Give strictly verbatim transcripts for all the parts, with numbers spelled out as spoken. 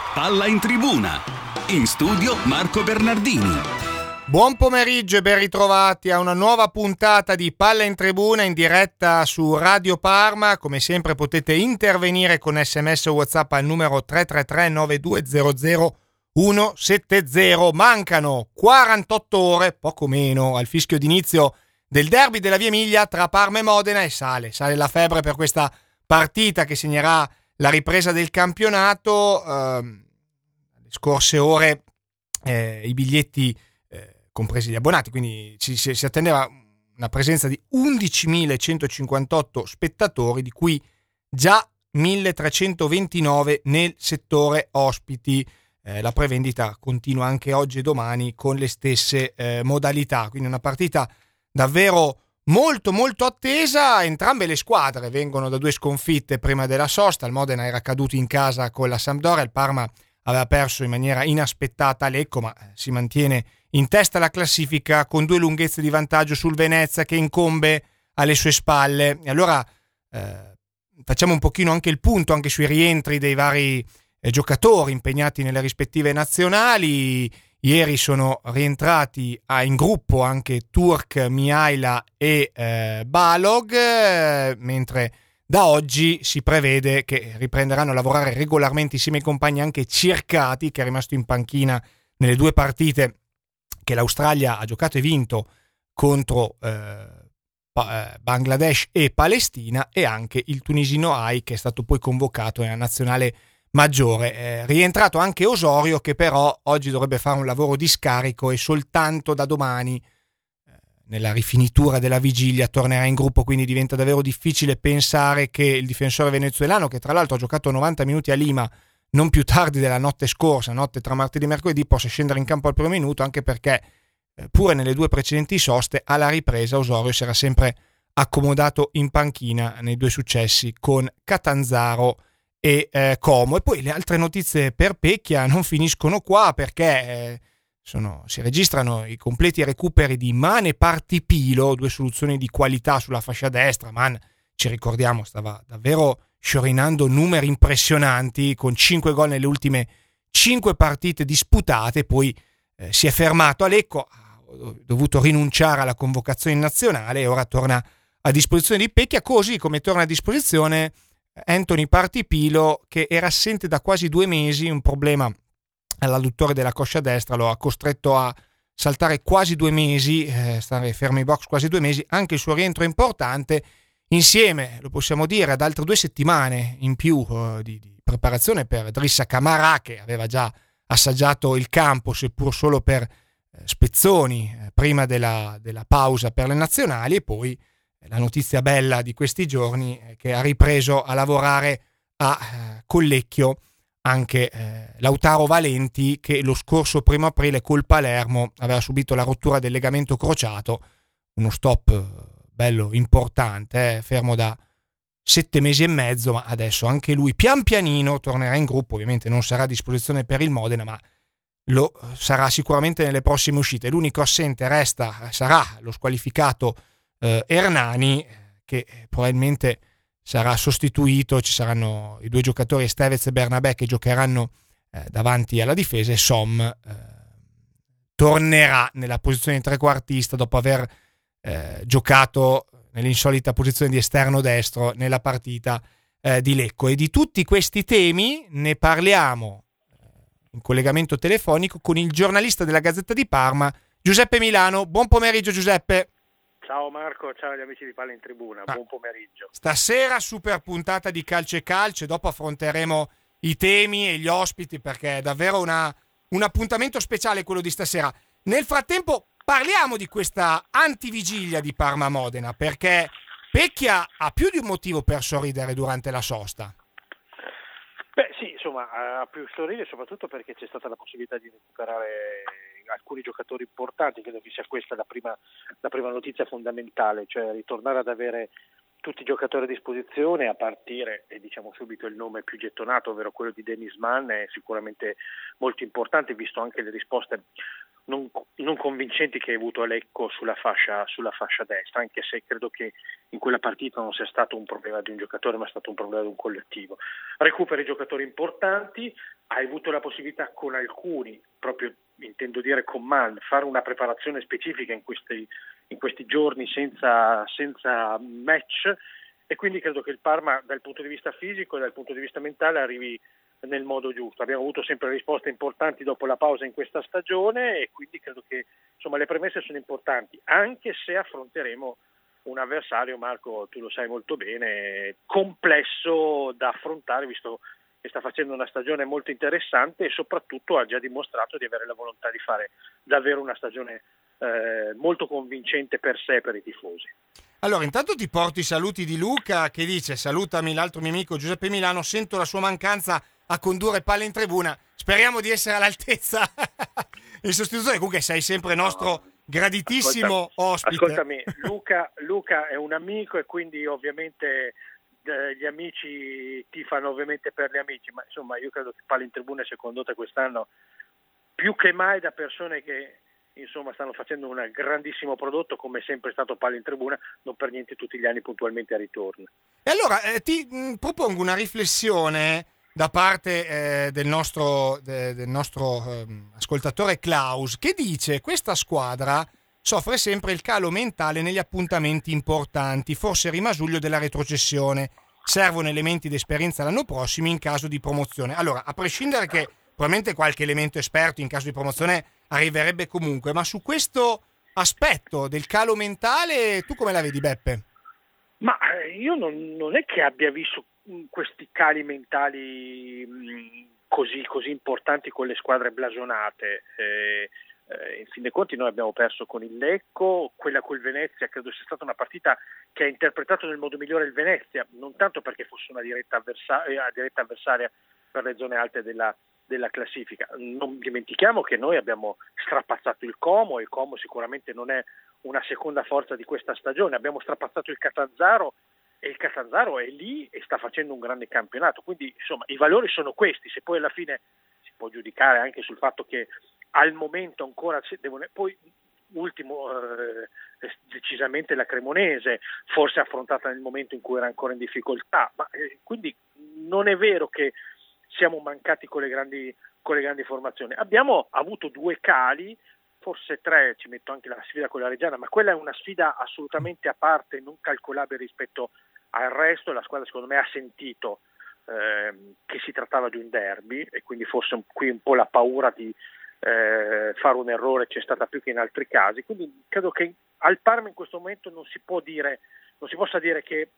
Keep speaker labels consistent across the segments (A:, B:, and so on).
A: Palla in tribuna. In studio Marco Bernardini.
B: Buon pomeriggio e ben ritrovati a una nuova puntata di Palla in Tribuna in diretta su Radio Parma. Come sempre potete intervenire con sms o WhatsApp al numero tre tre tre nove due zero zero uno sette zero. Mancano quarantotto ore, poco meno, al fischio d'inizio del derby della Via Emilia tra Parma e Modena e sale, sale la febbre per questa partita che segnerà la ripresa del campionato. Eh, le scorse ore eh, i biglietti compresi gli abbonati, quindi ci, si, si attendeva una presenza di undicimilacentocinquantotto spettatori, di cui già milletrecentoventinove nel settore ospiti. Eh, la prevendita continua anche oggi e domani con le stesse eh, modalità, quindi una partita davvero molto molto attesa. Entrambe le squadre vengono da due sconfitte prima della sosta. Il Modena era caduto in casa con la Sampdoria, il Parma aveva perso in maniera inaspettata a Lecco, ma si mantiene in testa alla classifica con due lunghezze di vantaggio sul Venezia che incombe alle sue spalle. E allora eh, facciamo un pochino anche il punto anche sui rientri dei vari eh, giocatori impegnati nelle rispettive nazionali. Ieri sono rientrati ah, in gruppo anche Turk, Mihaila e eh, Balog, eh, mentre da oggi si prevede che riprenderanno a lavorare regolarmente insieme ai compagni anche Circati, che è rimasto in panchina nelle due partite che l'Australia ha giocato e vinto contro eh, Bangladesh e Palestina, e anche il tunisino Ai, che è stato poi convocato nella nazionale maggiore. È rientrato anche Osorio, che però oggi dovrebbe fare un lavoro di scarico e soltanto da domani, nella rifinitura della vigilia, tornerà in gruppo, quindi diventa davvero difficile pensare che il difensore venezuelano, che tra l'altro ha giocato novanta minuti a Lima non più tardi della notte scorsa, notte tra martedì e mercoledì, possa scendere in campo al primo minuto, anche perché eh, pure nelle due precedenti soste alla ripresa Osorio si era sempre accomodato in panchina nei due successi con Catanzaro e eh, Como. E poi le altre notizie per Pecchia non finiscono qua, perché eh, sono, si registrano i completi recuperi di Man e Partipilo, due soluzioni di qualità sulla fascia destra. Man, ci ricordiamo, stava davvero sciorinando numeri impressionanti con cinque gol nelle ultime cinque partite disputate. Poi eh, si è fermato a Lecco, ha dovuto rinunciare alla convocazione in nazionale e ora torna a disposizione di Pecchia, così come torna a disposizione Anthony Partipilo, che era assente da quasi due mesi. Un problema all'adduttore della coscia destra lo ha costretto a saltare quasi due mesi, eh, stare fermo in box quasi due mesi. Anche il suo rientro è importante, insieme, lo possiamo dire, ad altre due settimane in più uh, di, di preparazione per Drissa Camara, che aveva già assaggiato il campo, seppur solo per eh, spezzoni, eh, prima della, della pausa per le nazionali. E poi eh, la notizia bella di questi giorni è che ha ripreso a lavorare a eh, Collecchio anche eh, Lautaro Valenti, che lo scorso primo aprile col Palermo aveva subito la rottura del legamento crociato, uno stop eh, bello importante, eh, fermo da sette mesi e mezzo, ma adesso anche lui pian pianino tornerà in gruppo. Ovviamente non sarà a disposizione per il Modena, ma lo sarà sicuramente nelle prossime uscite. L'unico assente resta, sarà lo squalificato eh, Hernani, che probabilmente sarà sostituito. Ci saranno i due giocatori Estevez e Bernabé che giocheranno eh, davanti alla difesa, e Som eh, tornerà nella posizione di trequartista dopo aver eh, giocato nell'insolita posizione di esterno destro nella partita eh, di Lecco. E di tutti questi temi ne parliamo in collegamento telefonico con il giornalista della Gazzetta di Parma, Giuseppe Milano. Buon pomeriggio, Giuseppe.
C: Ciao Marco, ciao agli amici di Palla in Tribuna, ah, buon pomeriggio.
B: Stasera super puntata di Calcio e Calcio, e dopo affronteremo i temi e gli ospiti, perché è davvero una, un appuntamento speciale quello di stasera. Nel frattempo parliamo di questa antivigilia di Parma-Modena, perché Pecchia ha più di un motivo per sorridere durante la sosta.
C: Beh sì, insomma, ha più sorridere soprattutto perché c'è stata la possibilità di recuperare alcuni giocatori importanti. Credo che sia questa la prima, la prima notizia fondamentale, cioè ritornare ad avere tutti i giocatori a disposizione, a partire, e diciamo subito il nome più gettonato, ovvero quello di Dennis Mann, è sicuramente molto importante, visto anche le risposte non, non convincenti che hai avuto a Lecco sulla fascia, sulla fascia destra, anche se credo che in quella partita non sia stato un problema di un giocatore, ma è stato un problema di un collettivo. Recuperi giocatori importanti, hai avuto la possibilità con alcuni, proprio intendo dire con Man, fare una preparazione specifica in questi, in questi giorni senza, senza match, e quindi credo che il Parma dal punto di vista fisico e dal punto di vista mentale arrivi nel modo giusto. Abbiamo avuto sempre risposte importanti dopo la pausa in questa stagione, e quindi credo che insomma le premesse sono importanti, anche se affronteremo un avversario, Marco, tu lo sai molto bene, complesso da affrontare, visto che sta facendo una stagione molto interessante e soprattutto ha già dimostrato di avere la volontà di fare davvero una stagione eh, molto convincente per sé e per i tifosi.
B: Allora, intanto ti porto i saluti di Luca, che dice: salutami l'altro mio amico Giuseppe Milano, sento la sua mancanza a condurre Palla in Tribuna, speriamo di essere all'altezza in sostituzione. Comunque sei sempre nostro no, graditissimo
C: ascoltami,
B: ospite.
C: Ascoltami, Luca, Luca è un amico, e quindi ovviamente eh, gli amici tifano ovviamente per gli amici, ma insomma io credo che Palla in Tribuna sia condotta quest'anno più che mai da persone che insomma stanno facendo un grandissimo prodotto, come è sempre stato Palla in Tribuna, non per niente tutti gli anni puntualmente a ritorno.
B: E allora eh, ti mh, propongo una riflessione da parte eh, del nostro, de, del nostro eh, ascoltatore Klaus, che dice: questa squadra soffre sempre il calo mentale negli appuntamenti importanti, forse rimasuglio della retrocessione, servono elementi di esperienza l'anno prossimo in caso di promozione. Allora, a prescindere che probabilmente qualche elemento esperto in caso di promozione arriverebbe comunque, ma su questo aspetto del calo mentale tu come la vedi, Beppe?
C: Ma io non, non è che abbia visto questi cali mentali mh, così, così importanti con le squadre blasonate. Eh, eh, in fin dei conti noi abbiamo perso con il Lecco, quella col Venezia credo sia stata una partita che ha interpretato nel modo migliore il Venezia, non tanto perché fosse una diretta avversaria, diretta avversaria per le zone alte della della classifica. Non dimentichiamo che noi abbiamo strapazzato il Como, e il Como sicuramente non è una seconda forza di questa stagione, abbiamo strapazzato il Catanzaro, e il Catanzaro è lì e sta facendo un grande campionato, quindi insomma i valori sono questi. Se poi alla fine si può giudicare anche sul fatto che al momento ancora devono, poi ultimo eh, decisamente la Cremonese, forse affrontata nel momento in cui era ancora in difficoltà, ma eh, quindi non è vero che siamo mancati con le grandi, con le grandi formazioni. Abbiamo avuto due cali, forse tre, ci metto anche la sfida con la Reggiana, ma quella è una sfida assolutamente a parte, non calcolabile rispetto al resto. La squadra secondo me ha sentito eh, che si trattava di un derby, e quindi forse un, qui un po' la paura di eh, fare un errore c'è stata più che in altri casi. Quindi credo che al Parma in questo momento non si può dire, non si possa dire che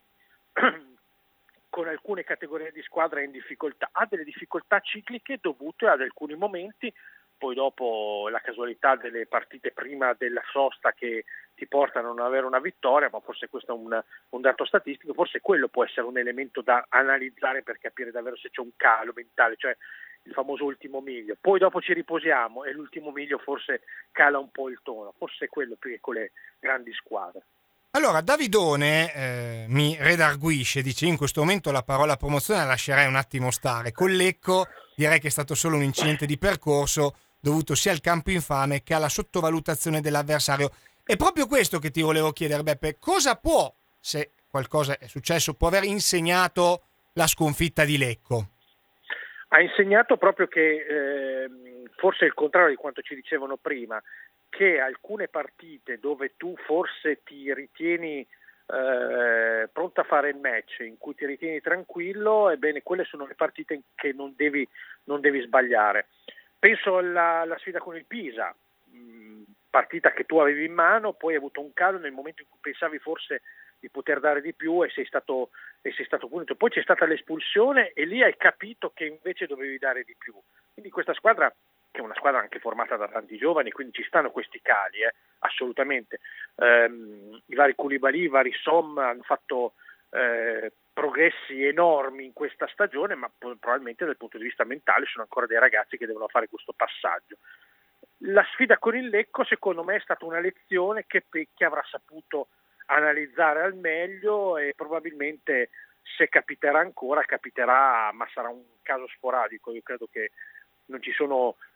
C: con alcune categorie di squadra è in difficoltà, ha delle difficoltà cicliche dovute ad alcuni momenti, poi dopo la casualità delle partite prima della sosta che ti portano a non avere una vittoria, ma forse questo è un, un dato statistico, forse quello può essere un elemento da analizzare per capire davvero se c'è un calo mentale, cioè il famoso ultimo miglio. Poi dopo ci riposiamo e l'ultimo miglio forse cala un po' il tono, forse è quello più che con le grandi squadre.
B: Allora, Davidone eh, mi redarguisce, dice: in questo momento la parola promozione la lascerei un attimo stare. Con Lecco direi che è stato solo un incidente di percorso dovuto sia al campo infame che alla sottovalutazione dell'avversario. È proprio questo che ti volevo chiedere, Beppe: cosa può, se qualcosa è successo, può aver insegnato la sconfitta di Lecco?
C: Ha insegnato proprio che eh, forse il contrario di quanto ci dicevano prima, che alcune partite dove tu forse ti ritieni eh, pronto a fare il match, in cui ti ritieni tranquillo, ebbene quelle sono le partite in che non devi, non devi sbagliare. Penso alla, alla sfida con il Pisa, mh, partita che tu avevi in mano, poi hai avuto un calo nel momento in cui pensavi forse di poter dare di più e sei stato, e sei stato punito. Poi c'è stata l'espulsione e lì hai capito che invece dovevi dare di più. Quindi questa squadra, che è una squadra anche formata da tanti giovani, quindi ci stanno questi cali, eh, assolutamente. Ehm, I vari Koulibaly, i vari Som hanno fatto eh, progressi enormi in questa stagione, ma probabilmente dal punto di vista mentale sono ancora dei ragazzi che devono fare questo passaggio. La sfida con il Lecco secondo me è stata una lezione che Pecchi avrà saputo analizzare al meglio, e probabilmente se capiterà ancora capiterà, ma sarà un caso sporadico. Io credo che non ci sono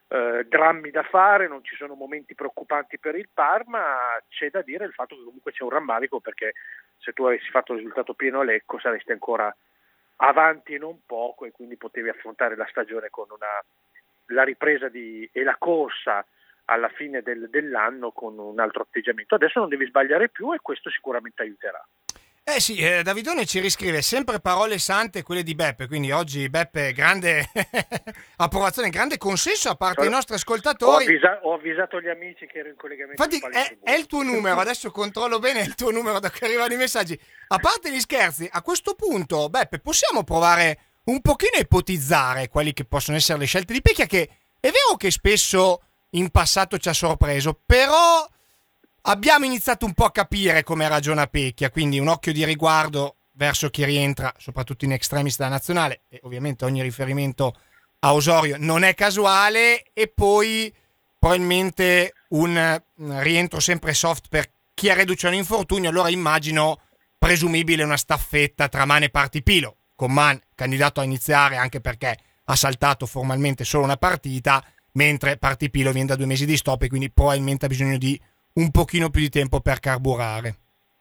C: eh, drammi da fare, non ci sono momenti preoccupanti per il Parma. C'è da dire il fatto che comunque c'è un rammarico, perché se tu avessi fatto il risultato pieno a Lecco saresti ancora avanti non poco, e quindi potevi affrontare la stagione con una la ripresa di, e la corsa alla fine del, dell'anno con un altro atteggiamento. Adesso non devi sbagliare più, e questo sicuramente aiuterà.
B: Eh sì, eh, Davidone ci riscrive sempre parole sante quelle di Beppe, quindi oggi Beppe grande approvazione, grande consenso da parte dei nostri ascoltatori.
C: Ho, avvisa- ho avvisato gli amici che ero in collegamento.
B: Infatti è, è il tuo numero, adesso controllo bene, è il tuo numero da cui arrivano i messaggi. A parte gli scherzi, a questo punto Beppe possiamo provare un pochino a ipotizzare quali che possono essere le scelte di Pecchia, che è vero che spesso in passato ci ha sorpreso, però abbiamo iniziato un po' a capire come ragiona Pecchia, quindi un occhio di riguardo verso chi rientra, soprattutto in extremis della nazionale, e ovviamente ogni riferimento a Osorio non è casuale, e poi probabilmente un rientro sempre soft per chi è reduce a un infortunio. Allora immagino presumibile una staffetta tra Man e Partipilo, con Man candidato a iniziare anche perché ha saltato formalmente solo una partita, mentre Partipilo viene da due mesi di stop e quindi probabilmente ha bisogno di un pochino più di tempo per carburare.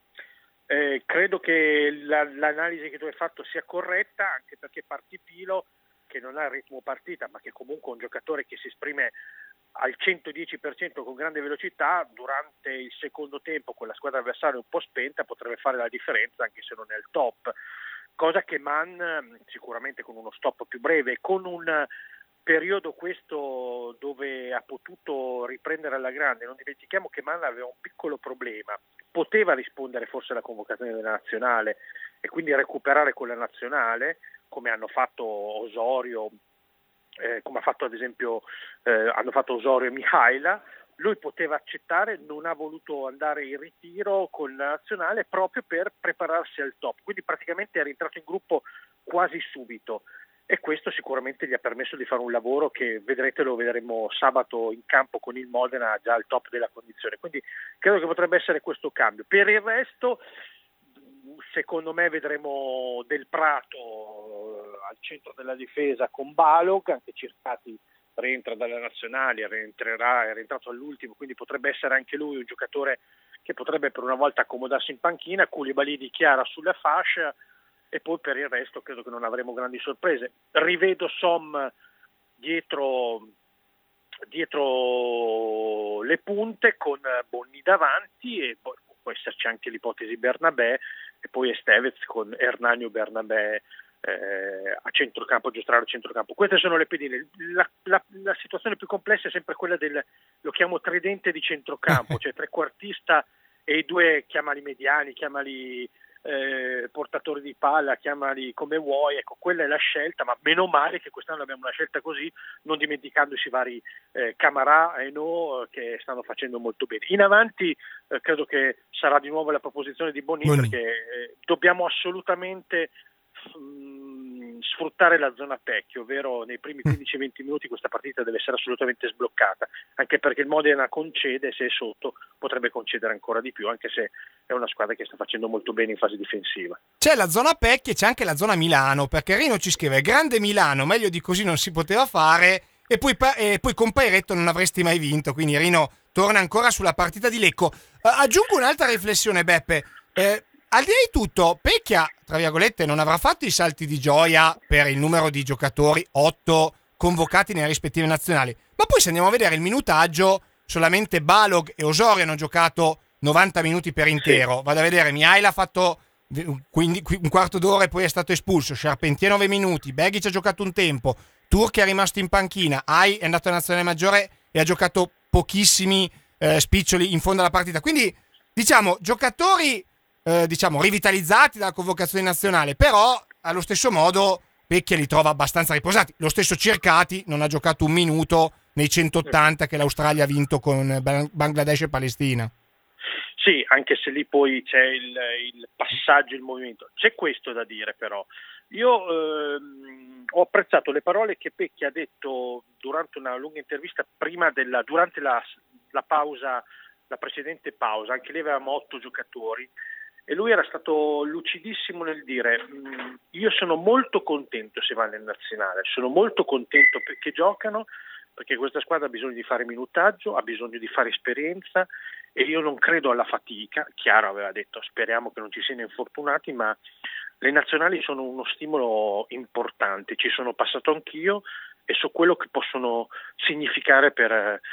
C: Eh, credo che la, l'analisi che tu hai fatto sia corretta, anche perché Partipilo, che non ha il ritmo partita, ma che comunque è un giocatore che si esprime al centodieci per cento con grande velocità, durante il secondo tempo con la squadra avversaria un po' spenta potrebbe fare la differenza anche se non è il top, cosa che Man sicuramente con uno stop più breve, con un periodo questo dove ha potuto riprendere alla grande. Non dimentichiamo che Man aveva un piccolo problema, poteva rispondere forse alla convocazione della nazionale e quindi recuperare con la nazionale, come hanno fatto Osorio, eh, come ha fatto ad esempio eh, hanno fatto Osorio e Mihaila. Lui poteva accettare, non ha voluto andare in ritiro con la nazionale proprio per prepararsi al top, quindi praticamente è rientrato in gruppo quasi subito, e questo sicuramente gli ha permesso di fare un lavoro che vedrete, lo vedremo sabato in campo con il Modena già al top della condizione, quindi credo che potrebbe essere questo cambio. Per il resto secondo me vedremo Del Prato al centro della difesa con Balog, anche Circati rientra dalle nazionali, rientrerà, è rientrato all'ultimo, quindi potrebbe essere anche lui un giocatore che potrebbe per una volta accomodarsi in panchina. Koulibaly dichiara sulla fascia, e poi per il resto credo che non avremo grandi sorprese. Rivedo Som dietro, dietro le punte con Bonni davanti, e poi può esserci anche l'ipotesi Bernabé, e poi Estevez con Hernanio Bernabé eh, a centrocampo, Giostraro a centrocampo. Queste sono le pedine. La, la, la situazione più complessa è sempre quella del, lo chiamo tridente di centrocampo, cioè trequartista e i due, chiamali mediani, chiamali Eh, portatori di palla, chiamali come vuoi, ecco, quella è la scelta, ma meno male che quest'anno abbiamo una scelta così, non dimenticandosi i vari eh, Camarà e No, che stanno facendo molto bene. In avanti eh, credo che sarà di nuovo la proposizione di Bonni, Bonni. perché eh, dobbiamo assolutamente mh, sfruttare la zona Pecchio, ovvero nei primi quindici venti minuti questa partita deve essere assolutamente sbloccata, anche perché il Modena concede, se è sotto potrebbe concedere ancora di più, anche se è una squadra che sta facendo molto bene in fase difensiva.
B: C'è la zona Pecchia e c'è anche la zona Milano, perché Rino ci scrive grande Milano, meglio di così non si poteva fare, e poi, e poi con Pairetto non avresti mai vinto, quindi Rino torna ancora sulla partita di Lecco. Uh, aggiungo un'altra riflessione, Beppe, eh, al di là di tutto Pecchia, tra virgolette, non avrà fatto i salti di gioia per il numero di giocatori, otto convocati nelle rispettive nazionali, ma poi se andiamo a vedere il minutaggio, solamente Balog e Osorio hanno giocato novanta minuti per intero. Sì. Vado a vedere, Mihail ha fatto quindi un quarto d'ora e poi è stato espulso, Charpentier nove minuti, Begic ha giocato un tempo, Turchi è rimasto in panchina, Ai è andato alla nazionale maggiore e ha giocato pochissimi eh, spiccioli in fondo alla partita, quindi diciamo giocatori eh, diciamo rivitalizzati dalla convocazione nazionale, però allo stesso modo Pecchia li trova abbastanza riposati. Lo stesso Circati non ha giocato un minuto nei centottanta che l'Australia ha vinto con Bangladesh e Palestina.
C: Sì, anche se lì poi c'è il, il passaggio, il movimento. C'è questo da dire però. Io ehm, ho apprezzato le parole che Pecchia ha detto durante una lunga intervista prima della, durante la, la pausa, la precedente pausa. Anche lì avevamo otto giocatori e lui era stato lucidissimo nel dire io sono molto contento se vanno in nazionale, sono molto contento perché giocano, perché questa squadra ha bisogno di fare minutaggio, ha bisogno di fare esperienza e io non credo alla fatica. Chiaro, aveva detto speriamo che non ci siano infortunati, ma le nazionali sono uno stimolo importante, ci sono passato anch'io e so quello che possono significare per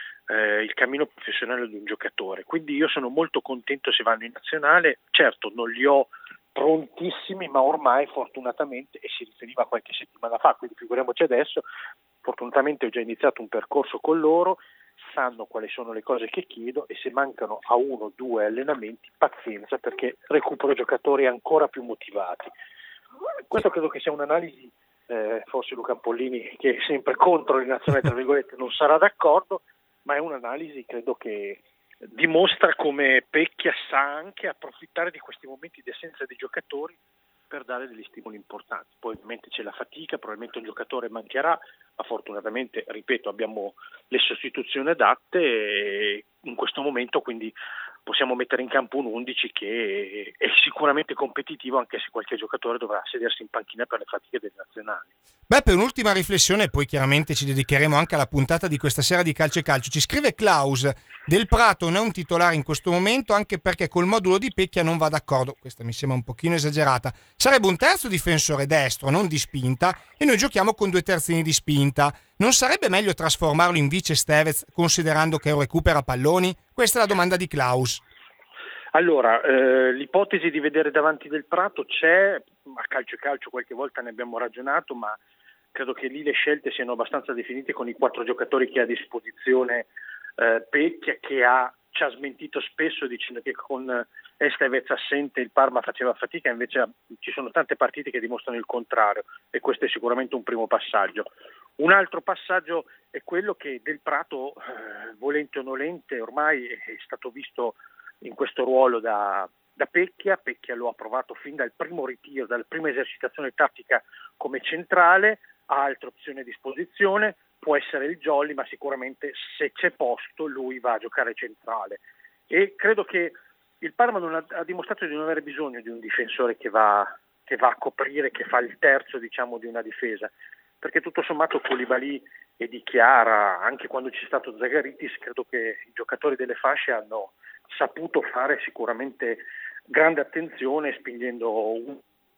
C: eh, il cammino professionale di un giocatore, quindi io sono molto contento se vanno in nazionale. Certo non li ho prontissimi, ma ormai fortunatamente, e si riferiva qualche settimana fa, quindi figuriamoci adesso, fortunatamente ho già iniziato un percorso con loro, sanno quali sono le cose che chiedo e se mancano a uno o due allenamenti pazienza, perché recupero giocatori ancora più motivati. Questo credo che sia un'analisi, eh, forse Luca Pollini, che è sempre contro le nazionali tra virgolette, non sarà d'accordo, ma è un'analisi credo che dimostra come Pecchia sa anche approfittare di questi momenti di assenza dei giocatori per dare degli stimoli importanti. Poi ovviamente c'è la fatica, probabilmente un giocatore mancherà, ma fortunatamente, ripeto, abbiamo le sostituzioni adatte in questo momento, quindi possiamo mettere in campo un undici che è sicuramente competitivo, anche se qualche giocatore dovrà sedersi in panchina per le fatiche delle nazionali.
B: Beh, per un'ultima riflessione, poi chiaramente ci dedicheremo anche alla puntata di questa sera di Calcio e Calcio. Ci scrive Klaus: Del Prato non è un titolare in questo momento, anche perché col modulo di Pecchia non va d'accordo. Questa mi sembra un pochino esagerata. Sarebbe un terzo difensore destro, non di spinta, e noi giochiamo con due terzini di spinta. Non sarebbe meglio trasformarlo in vice Stevez, considerando che recupera palloni? Questa è la domanda di Klaus.
C: Allora, eh, l'ipotesi di vedere davanti Del Prato c'è, a Calcio e Calcio qualche volta ne abbiamo ragionato, ma credo che lì le scelte siano abbastanza definite con i quattro giocatori che ha a disposizione eh, Pecchia, che ha, ci ha smentito spesso dicendo che con Estevez assente il Parma faceva fatica, invece ci sono tante partite che dimostrano il contrario e questo è sicuramente un primo passaggio. Un altro passaggio è quello che Del Prato, eh, volente o nolente, ormai è stato visto in questo ruolo da, da Pecchia. Pecchia lo ha provato fin dal primo ritiro, dalla prima esercitazione tattica come centrale, ha altre opzioni a disposizione, può essere il Jolly, ma sicuramente se c'è posto lui va a giocare centrale. E credo che il Parma non ha, ha dimostrato di non avere bisogno di un difensore che va, che va a coprire, che fa il terzo diciamo di una difesa, perché tutto sommato Koulibaly e Di Chiara, anche quando c'è stato Zagaritis, credo che i giocatori delle fasce hanno saputo fare sicuramente grande attenzione, spingendo un...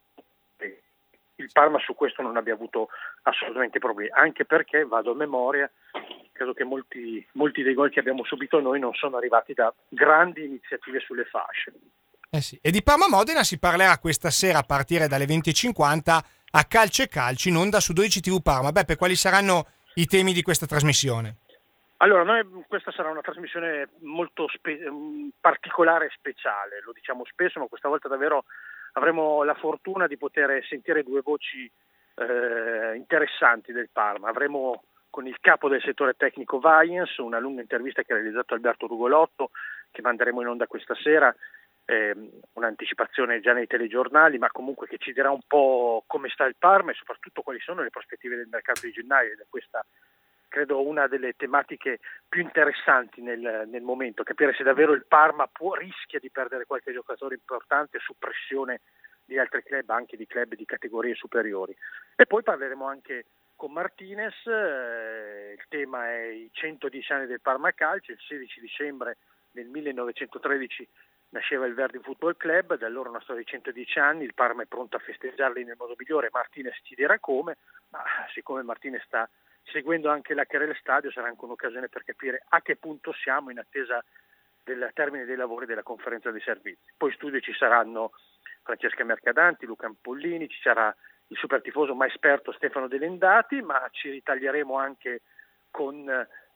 C: il Parma su questo non abbia avuto assolutamente problemi, anche perché, vado a memoria, credo che molti, molti dei gol che abbiamo subito noi non sono arrivati da grandi iniziative sulle fasce.
B: Eh sì. E di Parma Modena si parlerà questa sera a partire dalle venti e cinquanta a Calcio e Calci in onda su dodici tivù Parma. Beppe, quali saranno i temi di questa trasmissione?
C: Allora, noi, questa sarà una trasmissione molto spe- particolare e speciale, lo diciamo spesso, ma questa volta davvero avremo la fortuna di poter sentire due voci eh, interessanti del Parma. Avremo con il capo del settore tecnico Vaiens una lunga intervista che ha realizzato Alberto Rugolotto, che manderemo in onda questa sera, eh, un'anticipazione già nei telegiornali, ma comunque che ci dirà un po' come sta il Parma e soprattutto quali sono le prospettive del mercato di gennaio, ed è questa credo una delle tematiche più interessanti nel, nel momento, capire se davvero il Parma può, rischia di perdere qualche giocatore importante su pressione di altri club, anche di club di categorie superiori. E poi parleremo anche con Martinez, eh, il tema è i centodieci anni del Parma Calcio. Il sedici dicembre del millenovecentotredici nasceva il Verdi Football Club, da allora una storia di centodieci anni, il Parma è pronto a festeggiarli nel modo migliore, Martinez ci dirà come, ma siccome Martinez sta seguendo anche la Querelle Stadio sarà anche un'occasione per capire a che punto siamo in attesa del termine dei lavori della conferenza dei servizi. Poi in studio ci saranno Francesca Mercadanti, Luca Pollini, ci sarà il super tifoso ma esperto Stefano Delendati, ma ci ritaglieremo anche con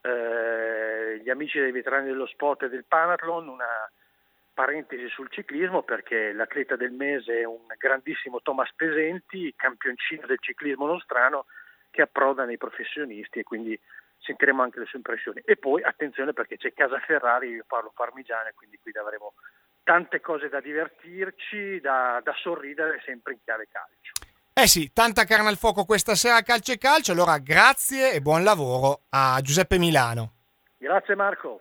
C: eh, gli amici dei veterani dello sport e del Panathlon una parentesi sul ciclismo, perché l'atleta del mese è un grandissimo Thomas Pesenti, campioncino del ciclismo nostrano, che approda nei professionisti, e quindi sentiremo anche le sue impressioni. E poi attenzione, perché c'è Casa Ferrari, io parlo parmigiano, quindi qui avremo tante cose da divertirci, da, da sorridere, sempre in chiave calcio.
B: Eh sì, tanta carne al fuoco questa sera a Calcio e Calcio. Allora grazie e buon lavoro a Giuseppe Milano.
C: Grazie Marco.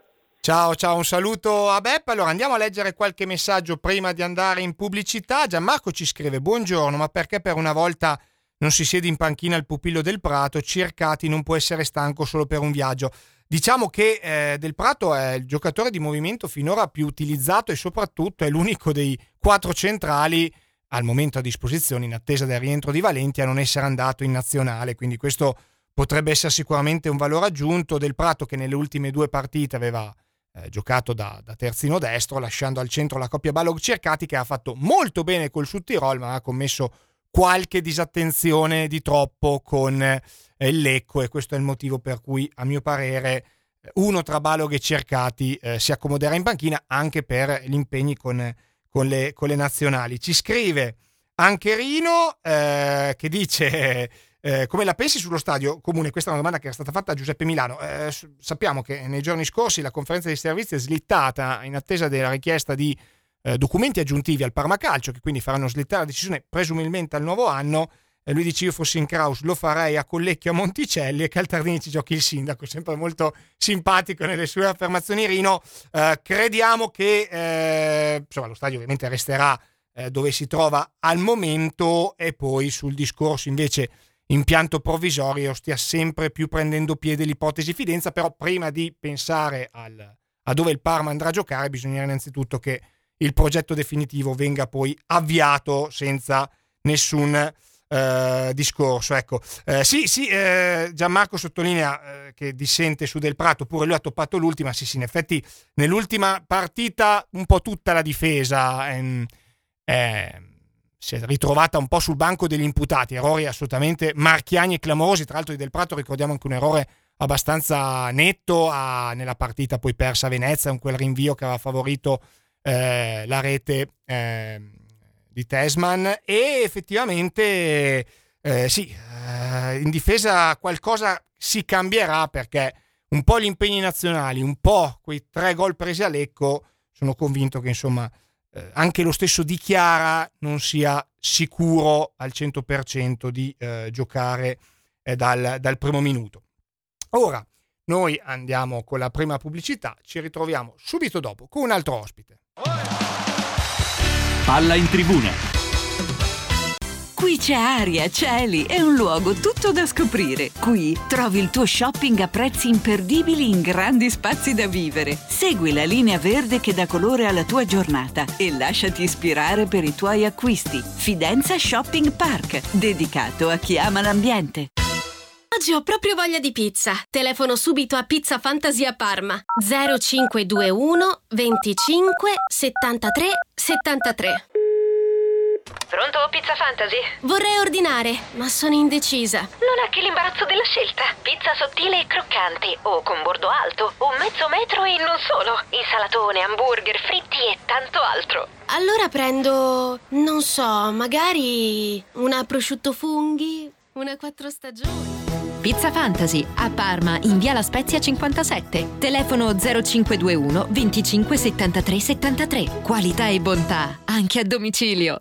B: Ciao, ciao, un saluto a Beppe. Allora andiamo a leggere qualche messaggio prima di andare in pubblicità. Gianmarco ci scrive: buongiorno, ma perché per una volta non si siede in panchina il pupillo Del Prato? Cercati non può essere stanco solo per un viaggio. Diciamo che eh, Del Prato è il giocatore di movimento finora più utilizzato e soprattutto è l'unico dei quattro centrali al momento a disposizione in attesa del rientro di Valenti a non essere andato in nazionale, quindi questo potrebbe essere sicuramente un valore aggiunto. Del Prato, che nelle ultime due partite aveva eh, giocato da, da terzino destro, lasciando al centro la coppia Balog-Cercati, che ha fatto molto bene col Südtirol ma ha commesso qualche disattenzione di troppo con eh, il Lecco, e questo è il motivo per cui a mio parere uno tra Balog e Cercati eh, si accomoderà in panchina anche per gli impegni con, con, le, con le nazionali. Ci scrive anche Rino eh, che dice eh, come la pensi sullo stadio comune? Questa è una domanda che era stata fatta a Giuseppe Milano. Eh, sappiamo che nei giorni scorsi la conferenza dei servizi è slittata in attesa della richiesta di eh, documenti aggiuntivi al Parma Calcio, che quindi faranno slittare la decisione presumibilmente al nuovo anno. E lui dice: io fossi in Kraus lo farei a Collecchio, a Monticelli, e che al Tardini ci giochi il sindaco. Sempre molto simpatico nelle sue affermazioni Rino. Eh, crediamo che eh, insomma, lo stadio ovviamente resterà eh, dove si trova al momento, e poi sul discorso invece impianto provvisorio stia sempre più prendendo piede l'ipotesi Fidenza. Però prima di pensare al, a dove il Parma andrà a giocare bisognerà innanzitutto che il progetto definitivo venga poi avviato senza nessun Uh, discorso. Ecco, uh, sì, sì, uh, Gianmarco sottolinea uh, che dissente su Del Prato, pure lui ha toppato l'ultima. Sì, sì, in effetti nell'ultima partita un po' tutta la difesa ehm, eh, si è ritrovata un po' sul banco degli imputati, errori assolutamente marchiani e clamorosi. Tra l'altro di Del Prato ricordiamo anche un errore abbastanza netto a, nella partita poi persa a Venezia, con quel rinvio che aveva favorito eh, la rete eh, di Tesman. E effettivamente eh, sì, eh, in difesa qualcosa si cambierà, perché un po' gli impegni nazionali, un po' quei tre gol presi a Lecco, sono convinto che insomma eh, anche lo stesso Di Chiara non sia sicuro al cento per cento di eh, giocare eh, dal, dal primo minuto. Ora noi andiamo con la prima pubblicità, ci ritroviamo subito dopo con un altro ospite.
A: Palla in tribuna.
D: Qui c'è aria, cieli e un luogo tutto da scoprire. Qui trovi il tuo shopping a prezzi imperdibili in grandi spazi da vivere. Segui la linea verde che dà colore alla tua giornata e lasciati ispirare per i tuoi acquisti. Fidenza Shopping Park, dedicato a chi ama l'ambiente.
E: Oggi ho proprio voglia di pizza. Telefono subito a Pizza Fantasy a Parma. zero cinque due uno venticinque settantatré settantatré.
F: Pronto, Pizza Fantasy?
E: Vorrei ordinare, ma sono indecisa.
F: Non ha che l'imbarazzo della scelta. Pizza sottile e croccante, o con bordo alto, o mezzo metro e non solo. Insalatone, hamburger, fritti e tanto altro.
E: Allora prendo, non so, magari una prosciutto funghi, una quattro stagioni.
G: Pizza Fantasy a Parma in via La Spezia cinquantasette. Telefono zero cinque due uno venticinque settantatré settantatré. Qualità e bontà anche a domicilio.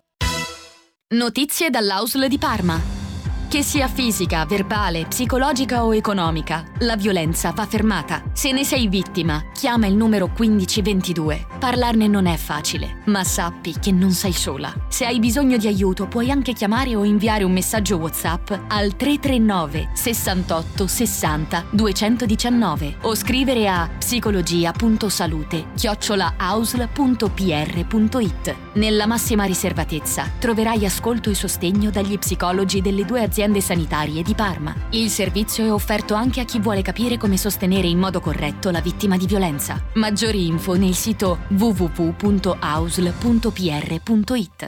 G: Notizie dall'A U S L di Parma. Che sia fisica, verbale, psicologica o economica, la violenza va fermata. Se ne sei vittima, chiama il numero quindici ventidue. Parlarne non è facile, ma sappi che non sei sola. Se hai bisogno di aiuto, puoi anche chiamare o inviare un messaggio WhatsApp al tre tre nove sessantotto sessanta duecentodiciannove o scrivere a psicologia.salute chiocciola ausl punto p r punto i t. Nella massima riservatezza troverai ascolto e sostegno dagli psicologi delle due aziende sanitarie di Parma. Il servizio è offerto anche a chi vuole capire come sostenere in modo corretto la vittima di violenza. Maggiori info nel sito w w w punto ausl punto p r punto i t.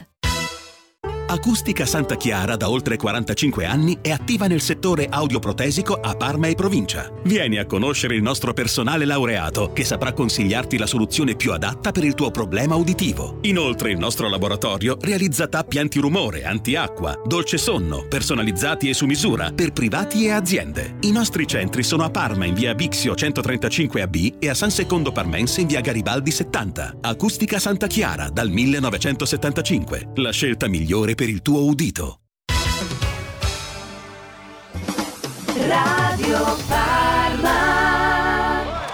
A: Acustica Santa Chiara da oltre quarantacinque anni è attiva nel settore audioprotesico a Parma e provincia. Vieni a conoscere il nostro personale laureato che saprà consigliarti la soluzione più adatta per il tuo problema uditivo. Inoltre il nostro laboratorio realizza tappi antirumore, antiacqua, dolce sonno, personalizzati e su misura per privati e aziende. I nostri centri sono a Parma in via Bixio centotrentacinque A B e a San Secondo Parmense in via Garibaldi settanta. Acustica Santa Chiara dal millenovecentosettantacinque. La scelta migliore per il tuo udito.
D: Radio Parma.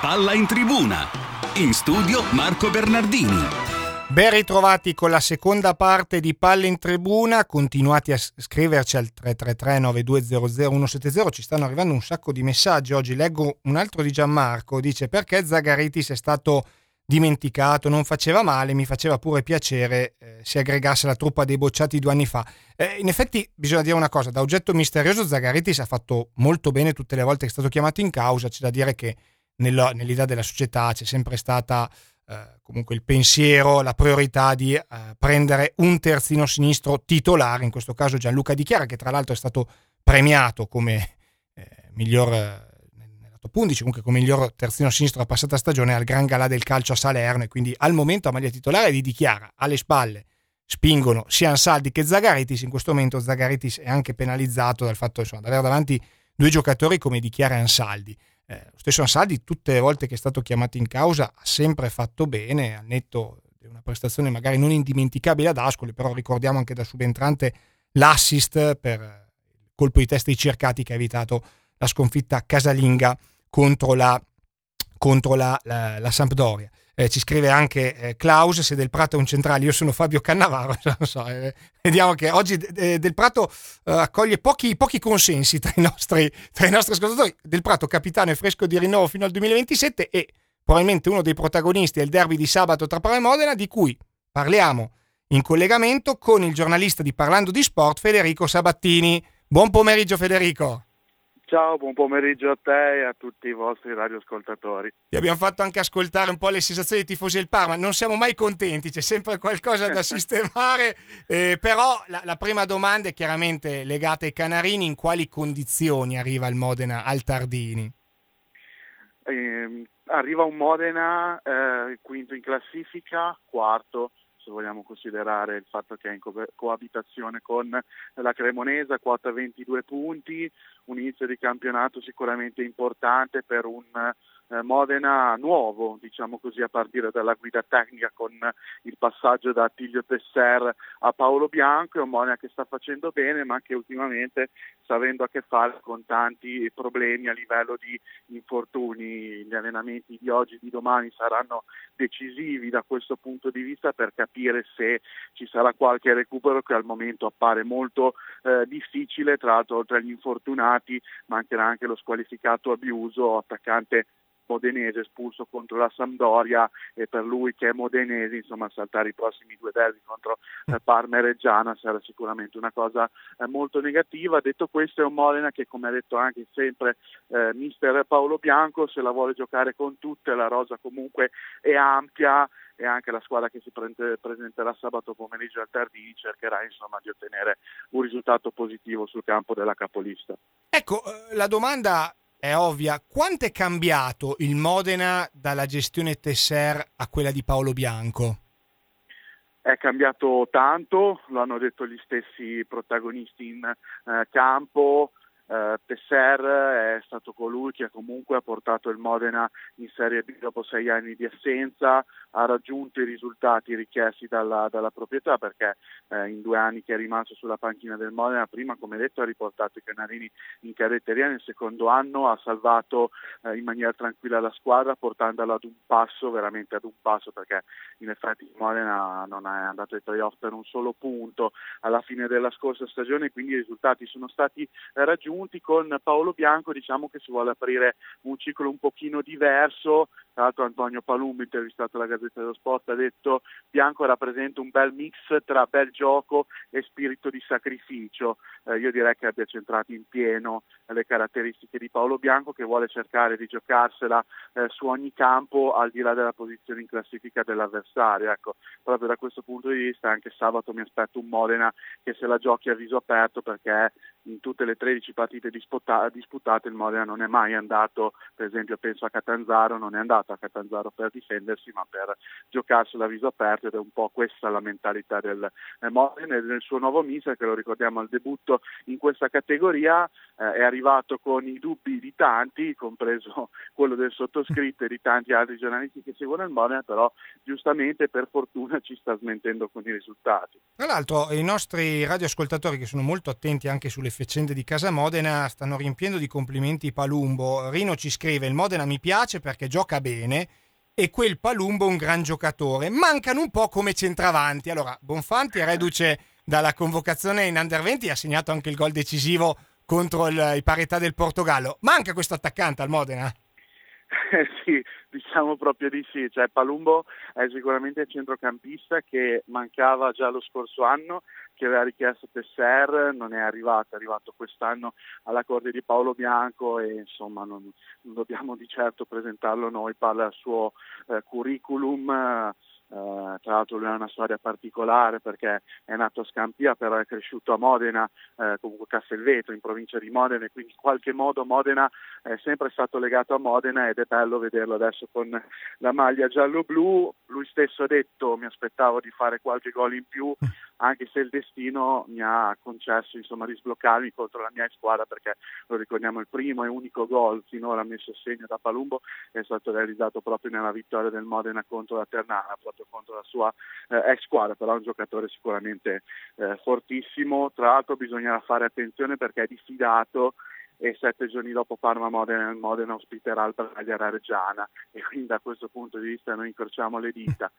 A: Palla in tribuna. In studio Marco Bernardini.
B: Ben ritrovati con la seconda parte di Palla in Tribuna. Continuate a scriverci al tre tre tre nove due zero zero uno sette zero. Ci stanno arrivando un sacco di messaggi oggi. Leggo un altro di Gianmarco, dice: perché Zagaritis è stato dimenticato, non faceva male, mi faceva pure piacere eh, si aggregasse alla truppa dei bocciati due anni fa. Eh, in effetti bisogna dire una cosa: da oggetto misterioso Zagaritis ha fatto molto bene tutte le volte che è stato chiamato in causa. C'è da dire che nella, nell'idea della società c'è sempre stata eh, comunque il pensiero, la priorità di eh, prendere un terzino sinistro titolare, in questo caso Gianluca Di Chiara, che tra l'altro è stato premiato come eh, miglior top undici, comunque come miglior terzino sinistro la passata stagione al Gran Galà del calcio a Salerno, e quindi al momento a maglia titolare di Di Chiara. Alle spalle spingono sia Ansaldi che Zagaritis. In questo momento Zagaritis è anche penalizzato dal fatto, insomma, di avere davanti due giocatori come Di Chiara e Ansaldi. Eh, lo stesso Ansaldi tutte le volte che è stato chiamato in causa ha sempre fatto bene, al netto di una prestazione magari non indimenticabile ad Ascoli, però ricordiamo anche da subentrante l'assist per il colpo di testa di Cercati che ha evitato la sconfitta casalinga contro la, contro la, la, la Sampdoria. Eh, ci scrive anche eh, Klaus: se Del Prato è un centrale, io sono Fabio Cannavaro. Non so, eh, vediamo che oggi eh, Del Prato eh, accoglie pochi, pochi consensi tra i nostri tra i nostri ascoltatori. Del Prato capitano e fresco di rinnovo fino al duemilaventisette e probabilmente uno dei protagonisti del derby di sabato tra Parma e Modena, di cui parliamo in collegamento con il giornalista di Parlando di Sport Federico Sabattini. Buon pomeriggio Federico.
H: Ciao, buon pomeriggio a te e a tutti i vostri radioascoltatori.
B: Ti abbiamo fatto anche ascoltare un po' le sensazioni dei tifosi del Parma. Non siamo mai contenti, c'è sempre qualcosa da sistemare, eh, però la, la prima domanda è chiaramente legata ai Canarini: in quali condizioni arriva il Modena al Tardini?
H: Eh, arriva un Modena eh, quinto in classifica, quarto se vogliamo considerare il fatto che è in co- coabitazione con la Cremonese, quota ventidue punti, un inizio di campionato sicuramente importante per un eh, Modena nuovo, diciamo così, a partire dalla guida tecnica con il passaggio da Attilio Tesser a Paolo Bianco. È un Modena che sta facendo bene, ma che ultimamente sta avendo a che fare con tanti problemi a livello di infortuni. Gli allenamenti di oggi e di domani saranno decisivi da questo punto di vista per capire se ci sarà qualche recupero, che al momento appare molto eh, difficile. Tra l'altro, oltre agli infortunati mancherà anche lo squalificato Abiuso, attaccante modenese espulso contro la Sampdoria, e per lui che è modenese, insomma, saltare i prossimi due derby contro eh, Parma e Reggiana sarà sicuramente una cosa eh, molto negativa. Detto questo, è un Modena che, come ha detto anche sempre eh, mister Paolo Bianco, se la vuole giocare con tutte. La rosa comunque è ampia e anche la squadra che si pre- presenterà sabato pomeriggio al Tardini cercherà, insomma, di ottenere un risultato positivo sul campo della capolista.
B: Ecco, la domanda è ovvia: quanto è cambiato il Modena dalla gestione Tesser a quella di Paolo Bianco?
H: È cambiato tanto, lo hanno detto gli stessi protagonisti in eh, campo. Uh, Tesser è stato colui che comunque ha portato il Modena in Serie B dopo sei anni di assenza, ha raggiunto i risultati richiesti dalla, dalla proprietà, perché eh, in due anni che è rimasto sulla panchina del Modena, prima, come detto, ha riportato i Canarini in cadetteria, nel secondo anno ha salvato eh, in maniera tranquilla la squadra, portandola ad un passo, veramente ad un passo, perché in effetti il Modena non è andato ai playoff per un solo punto alla fine della scorsa stagione, quindi i risultati sono stati eh, raggiunti. Con Paolo Bianco diciamo che si vuole aprire un ciclo un pochino diverso. Tra l'altro Antonio Palumbi, intervistato alla Gazzetta dello Sport, ha detto: Bianco rappresenta un bel mix tra bel gioco e spirito di sacrificio. Eh, io direi che abbia centrato in pieno le caratteristiche di Paolo Bianco, che vuole cercare di giocarsela eh, su ogni campo, al di là della posizione in classifica dell'avversario. Ecco, proprio da questo punto di vista anche sabato mi aspetto un Modena che se la giochi a viso aperto, perché in tutte le tredici partite disputa- disputate il Modena non è mai andato, per esempio penso a Catanzaro, non è andato a Catanzaro per difendersi, ma per giocarsela a viso aperto, ed è un po' questa la mentalità del Modena. Nel suo nuovo mister, che lo ricordiamo al debutto in questa categoria, eh, è arrivato con i dubbi di tanti, compreso quello del sottoscritto e di tanti altri giornalisti che seguono il Modena, però giustamente per fortuna ci sta smentendo con i risultati.
B: Tra l'altro i nostri radioascoltatori, che sono molto attenti anche sulle faccende di casa Modena, stanno riempiendo di complimenti Palumbo. Rino ci scrive: il Modena mi piace perché gioca bene e quel Palumbo un gran giocatore, mancano un po' come centravanti. Allora, Bonfanti è reduce dalla convocazione in Under venti, ha segnato anche il gol decisivo contro il, i parità del Portogallo. Manca questo attaccante al Modena?
H: Eh sì, diciamo proprio di sì, cioè Palumbo è sicuramente il centrocampista che mancava già lo scorso anno, che aveva richiesto Tesser, non è arrivato, è arrivato quest'anno alla corte di Paolo Bianco e insomma non, non dobbiamo di certo presentarlo noi, parla del suo eh, curriculum. Uh, tra l'altro lui ha una storia particolare perché è nato a Scampia, però è cresciuto a Modena, uh, comunque Castelvetro, in provincia di Modena, e quindi in qualche modo Modena è sempre stato legato a Modena, ed è bello vederlo adesso con la maglia giallo-blu. Lui stesso ha detto: mi aspettavo di fare qualche gol in più, anche se il destino mi ha concesso insomma di sbloccarmi contro la mia squadra, perché lo ricordiamo, il primo e unico gol finora messo a segno da Palumbo è stato realizzato proprio nella vittoria del Modena contro la Ternana, proprio contro la sua eh, ex squadra. Però è un giocatore sicuramente eh, fortissimo. Tra l'altro bisognerà fare attenzione perché è diffidato, e sette giorni dopo Parma-Modena, il Modena ospiterà il Braga Reggiana, e quindi da questo punto di vista noi incrociamo le dita.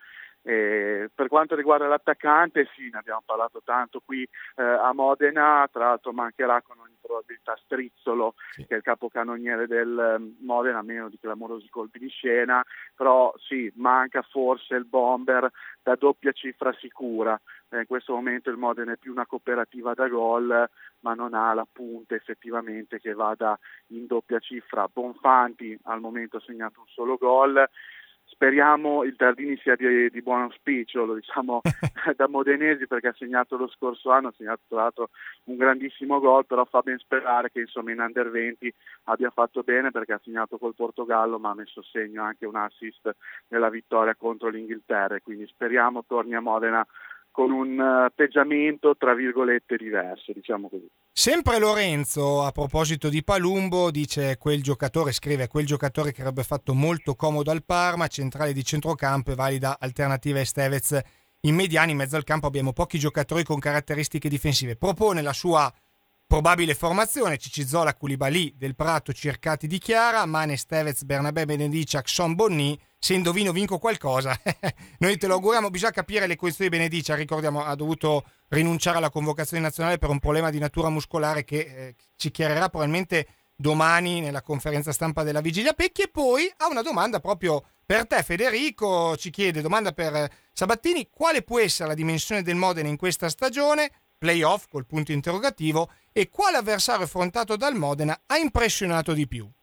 H: E per quanto riguarda l'attaccante, sì, ne abbiamo parlato tanto qui eh, a Modena, tra l'altro mancherà con ogni probabilità Strizzolo, sì, che è il capocannoniere del um, Modena, a meno di clamorosi colpi di scena, però sì, manca forse il bomber da doppia cifra sicura. Eh, in questo momento il Modena è più una cooperativa da gol, ma non ha la punta effettivamente che vada in doppia cifra. Bonfanti al momento ha segnato un solo gol. Speriamo il Tardini sia di, di buon auspicio, lo diciamo da modenesi, perché ha segnato lo scorso anno, ha segnato tra l'altro un grandissimo gol, però fa ben sperare che insomma in Under venti abbia fatto bene, perché ha segnato col Portogallo, ma ha messo segno anche un assist nella vittoria contro l'Inghilterra, e quindi speriamo torni a Modena con un atteggiamento tra virgolette diverso, diciamo così.
B: Sempre Lorenzo, a proposito di Palumbo, dice: quel giocatore, scrive, quel giocatore che avrebbe fatto molto comodo al Parma, centrale di centrocampo e valida alternativa a Estevez in mediani. In mezzo al campo abbiamo pochi giocatori con caratteristiche difensive. Propone la sua probabile formazione: Cicizzola, Koulibaly, Del Prato, Cercati, Di Chiara, Mane, Estevez, Bernabé, Benedici, Axon, Bonni. Se indovino vinco qualcosa. Noi te lo auguriamo. Bisogna capire le questioni di Benedici, ricordiamo ha dovuto rinunciare alla convocazione nazionale per un problema di natura muscolare che eh, ci chiarirà probabilmente domani nella conferenza stampa della Vigilia Pecchi. E poi ha una domanda proprio per te, Federico, ci chiede, domanda per Sabattini: quale può essere la dimensione del Modena in questa stagione, playoff col punto interrogativo, e quale avversario affrontato dal Modena ha impressionato di più?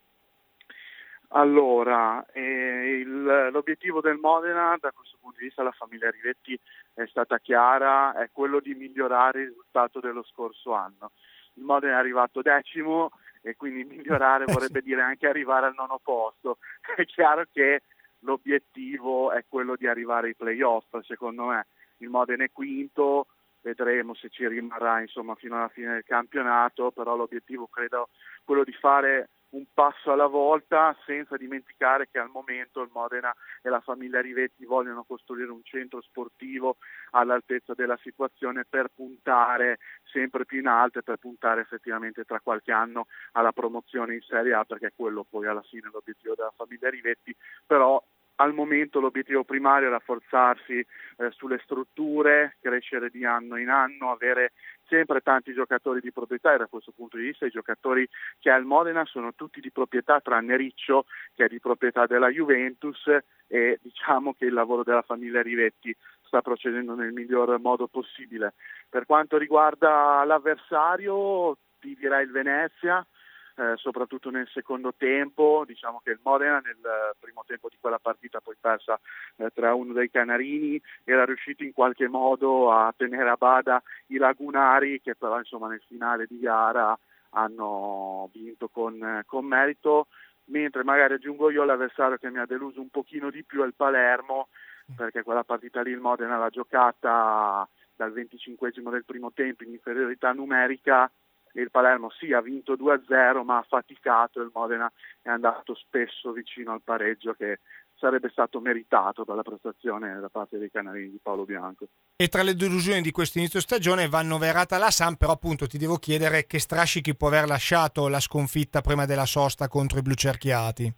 H: Allora, eh, il, l'obiettivo del Modena da questo punto di vista, la famiglia Rivetti è stata chiara, è quello di migliorare il risultato dello scorso anno. Il Modena è arrivato decimo e quindi migliorare vorrebbe dire anche arrivare al nono posto. È chiaro che l'obiettivo è quello di arrivare ai playoff, secondo me. Il Modena è quinto, vedremo se ci rimarrà insomma fino alla fine del campionato, però l'obiettivo credo è quello di fare un passo alla volta, senza dimenticare che al momento il Modena e la famiglia Rivetti vogliono costruire un centro sportivo all'altezza della situazione per puntare sempre più in alto e per puntare effettivamente tra qualche anno alla promozione in Serie A, perché quello poi alla fine è l'obiettivo della famiglia Rivetti. Però al momento l'obiettivo primario è rafforzarsi eh, sulle strutture, crescere di anno in anno, avere sempre tanti giocatori di proprietà, e da questo punto di vista i giocatori che ha il Modena sono tutti di proprietà, tranne Riccio che è di proprietà della Juventus, e diciamo che il lavoro della famiglia Rivetti sta procedendo nel miglior modo possibile. Per quanto riguarda l'avversario, ti direi il Venezia, Eh, soprattutto nel secondo tempo. Diciamo che il Modena nel primo tempo di quella partita, poi persa eh, tre a uno dai Canarini, era riuscito in qualche modo a tenere a bada i lagunari, che però insomma nel finale di gara hanno vinto con, con merito. mentre magari aggiungo io l'avversario che mi ha deluso un pochino di più è il Palermo, perché quella partita lì il Modena l'ha giocata dal venticinquesimo del primo tempo in inferiorità numerica, e il Palermo sì ha vinto due a zero ma ha faticato, il Modena è andato spesso vicino al pareggio che sarebbe stato meritato dalla prestazione da parte dei canarini di Paolo Bianco.
B: E tra le delusioni di questo inizio stagione va annoverata la Samp, però appunto ti devo chiedere che strascichi può aver lasciato la sconfitta prima della sosta contro i blucerchiati.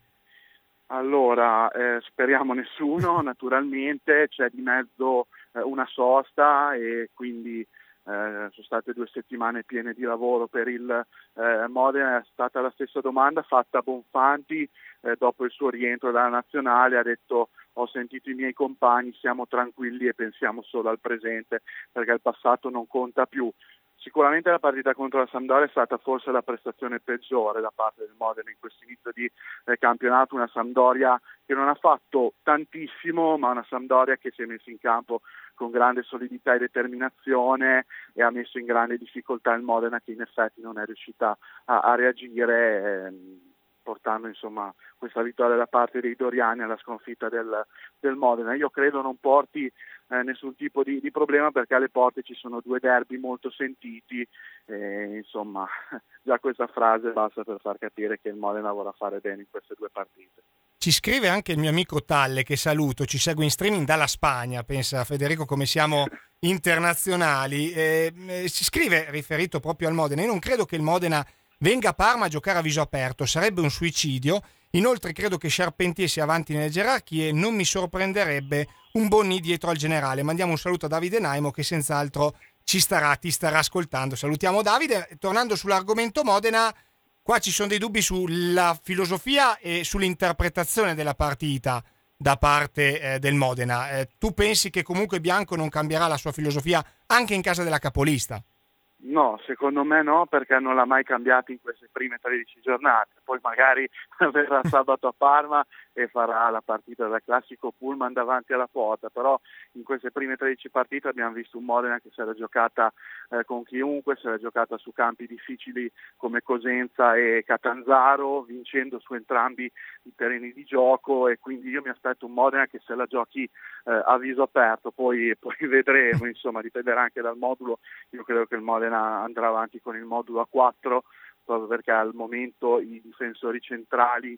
H: Allora, eh, speriamo nessuno, naturalmente c'è di mezzo eh, una sosta e quindi Eh, sono state due settimane piene di lavoro per il eh, Modena. È stata la stessa domanda fatta a Bonfanti eh, dopo il suo rientro dalla nazionale, ha detto: ho sentito i miei compagni, siamo tranquilli e pensiamo solo al presente perché il passato non conta più. Sicuramente la partita contro la Sampdoria è stata forse la prestazione peggiore da parte del Modena in questo inizio di eh, campionato, una Sampdoria che non ha fatto tantissimo, ma una Sampdoria che si è messa in campo con grande solidità e determinazione e ha messo in grande difficoltà il Modena, che in effetti non è riuscita a, a reagire, eh, portando insomma questa vittoria da parte dei doriani alla sconfitta del, del Modena. Io credo non porti eh, nessun tipo di, di problema, perché alle porte ci sono due derby molto sentiti, e, insomma già questa frase basta per far capire che il Modena vorrà fare bene in queste due partite.
B: Ci scrive anche il mio amico Talle, che saluto, ci segue in streaming dalla Spagna, pensa Federico come siamo internazionali, eh, eh, si scrive riferito proprio al Modena: io non credo che il Modena venga a Parma a giocare a viso aperto, sarebbe un suicidio. Inoltre credo che Charpentier sia avanti nelle gerarchie e non mi sorprenderebbe un Bonni dietro al generale. Mandiamo un saluto a Davide Naimo, che senz'altro ci starà, ti starà ascoltando. Salutiamo Davide. Tornando sull'argomento Modena, qua ci sono dei dubbi sulla filosofia e sull'interpretazione della partita da parte eh, del Modena. Eh, tu pensi che comunque Bianco non cambierà la sua filosofia anche in casa della capolista?
H: No, secondo me no, perché non l'ha mai cambiato in queste prime tredici giornate. Poi magari verrà sabato a Parma e farà la partita da classico pullman davanti alla porta, però in queste prime tredici partite abbiamo visto un Modena che si era giocata eh, con chiunque, si era giocata su campi difficili come Cosenza e Catanzaro, vincendo su entrambi i terreni di gioco, e quindi io mi aspetto un Modena che se la giochi eh, a viso aperto, poi, poi vedremo, insomma dipenderà anche dal modulo. Io credo che il Modena andrà avanti con il modulo a quattro, proprio perché al momento i difensori centrali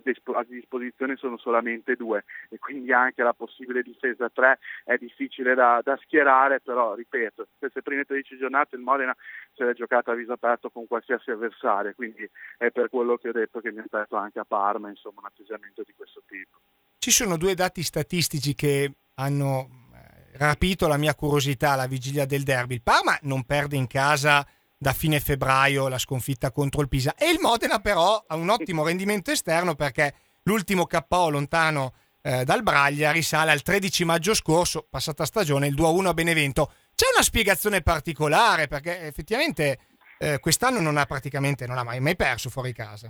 H: a disposizione sono solamente due, e quindi anche la possibile difesa a tre è difficile da, da schierare. Però ripeto, queste prime tredici giornate il Modena se l'è giocata a viso aperto con qualsiasi avversario, quindi è per quello che ho detto che mi aspetto anche a Parma insomma un atteggiamento di questo tipo.
B: Ci sono due dati statistici che hanno rapito la mia curiosità alla vigilia del derby. Il Parma non perde in casa da fine febbraio la sconfitta contro il Pisa, e il Modena però ha un ottimo rendimento esterno, perché l'ultimo K O lontano eh, dal Braglia risale al tredici maggio scorso, passata stagione, il due a uno a Benevento. C'è una spiegazione particolare, perché effettivamente eh, quest'anno non ha praticamente non ha mai, mai perso fuori casa.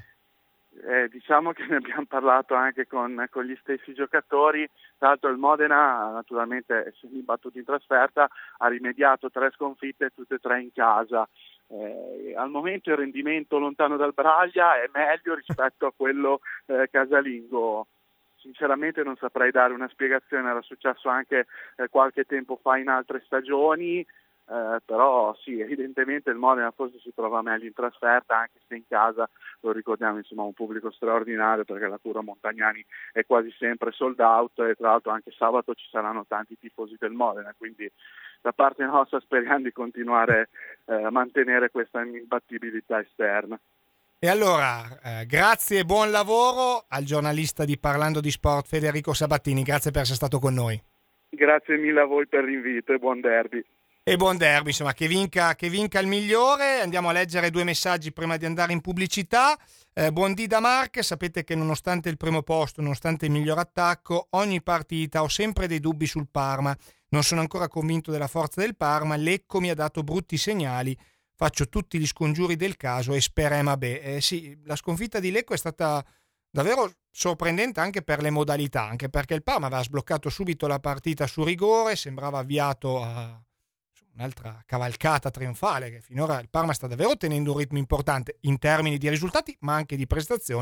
H: Eh, diciamo che ne abbiamo parlato anche con, con gli stessi giocatori. Tra l'altro il Modena, naturalmente essendo battuto in trasferta, ha rimediato tre sconfitte, tutte e tre in casa. Eh, al momento il rendimento lontano dal Braglia è meglio rispetto a quello eh, casalingo. Sinceramente non saprei dare una spiegazione, era successo anche eh, qualche tempo fa in altre stagioni, eh, però sì, evidentemente il Modena forse si trova meglio in trasferta, anche se in casa lo ricordiamo insomma un pubblico straordinario, perché la Cura Montagnani è quasi sempre sold out, e tra l'altro anche sabato ci saranno tanti tifosi del Modena, quindi da parte nostra speriamo di continuare eh, a mantenere questa imbattibilità esterna.
B: E allora, eh, grazie e buon lavoro al giornalista di Parlando di Sport Federico Sabattini, grazie per essere stato con noi.
H: Grazie mille a voi per l'invito e buon derby.
B: E buon derby, insomma, che vinca, che vinca il migliore. Andiamo a leggere due messaggi prima di andare in pubblicità. Eh, buon dì da Mark, sapete che nonostante il primo posto, nonostante il miglior attacco, ogni partita ho sempre dei dubbi sul Parma. Non sono ancora convinto della forza del Parma, Lecco mi ha dato brutti segnali, faccio tutti gli scongiuri del caso e speriamo bene. Eh, sì, la sconfitta di Lecco è stata davvero sorprendente anche per le modalità, anche perché il Parma aveva sbloccato subito la partita su rigore, sembrava avviato a un'altra cavalcata trionfale, che finora il Parma sta davvero tenendo un ritmo importante in termini di risultati ma anche di prestazioni,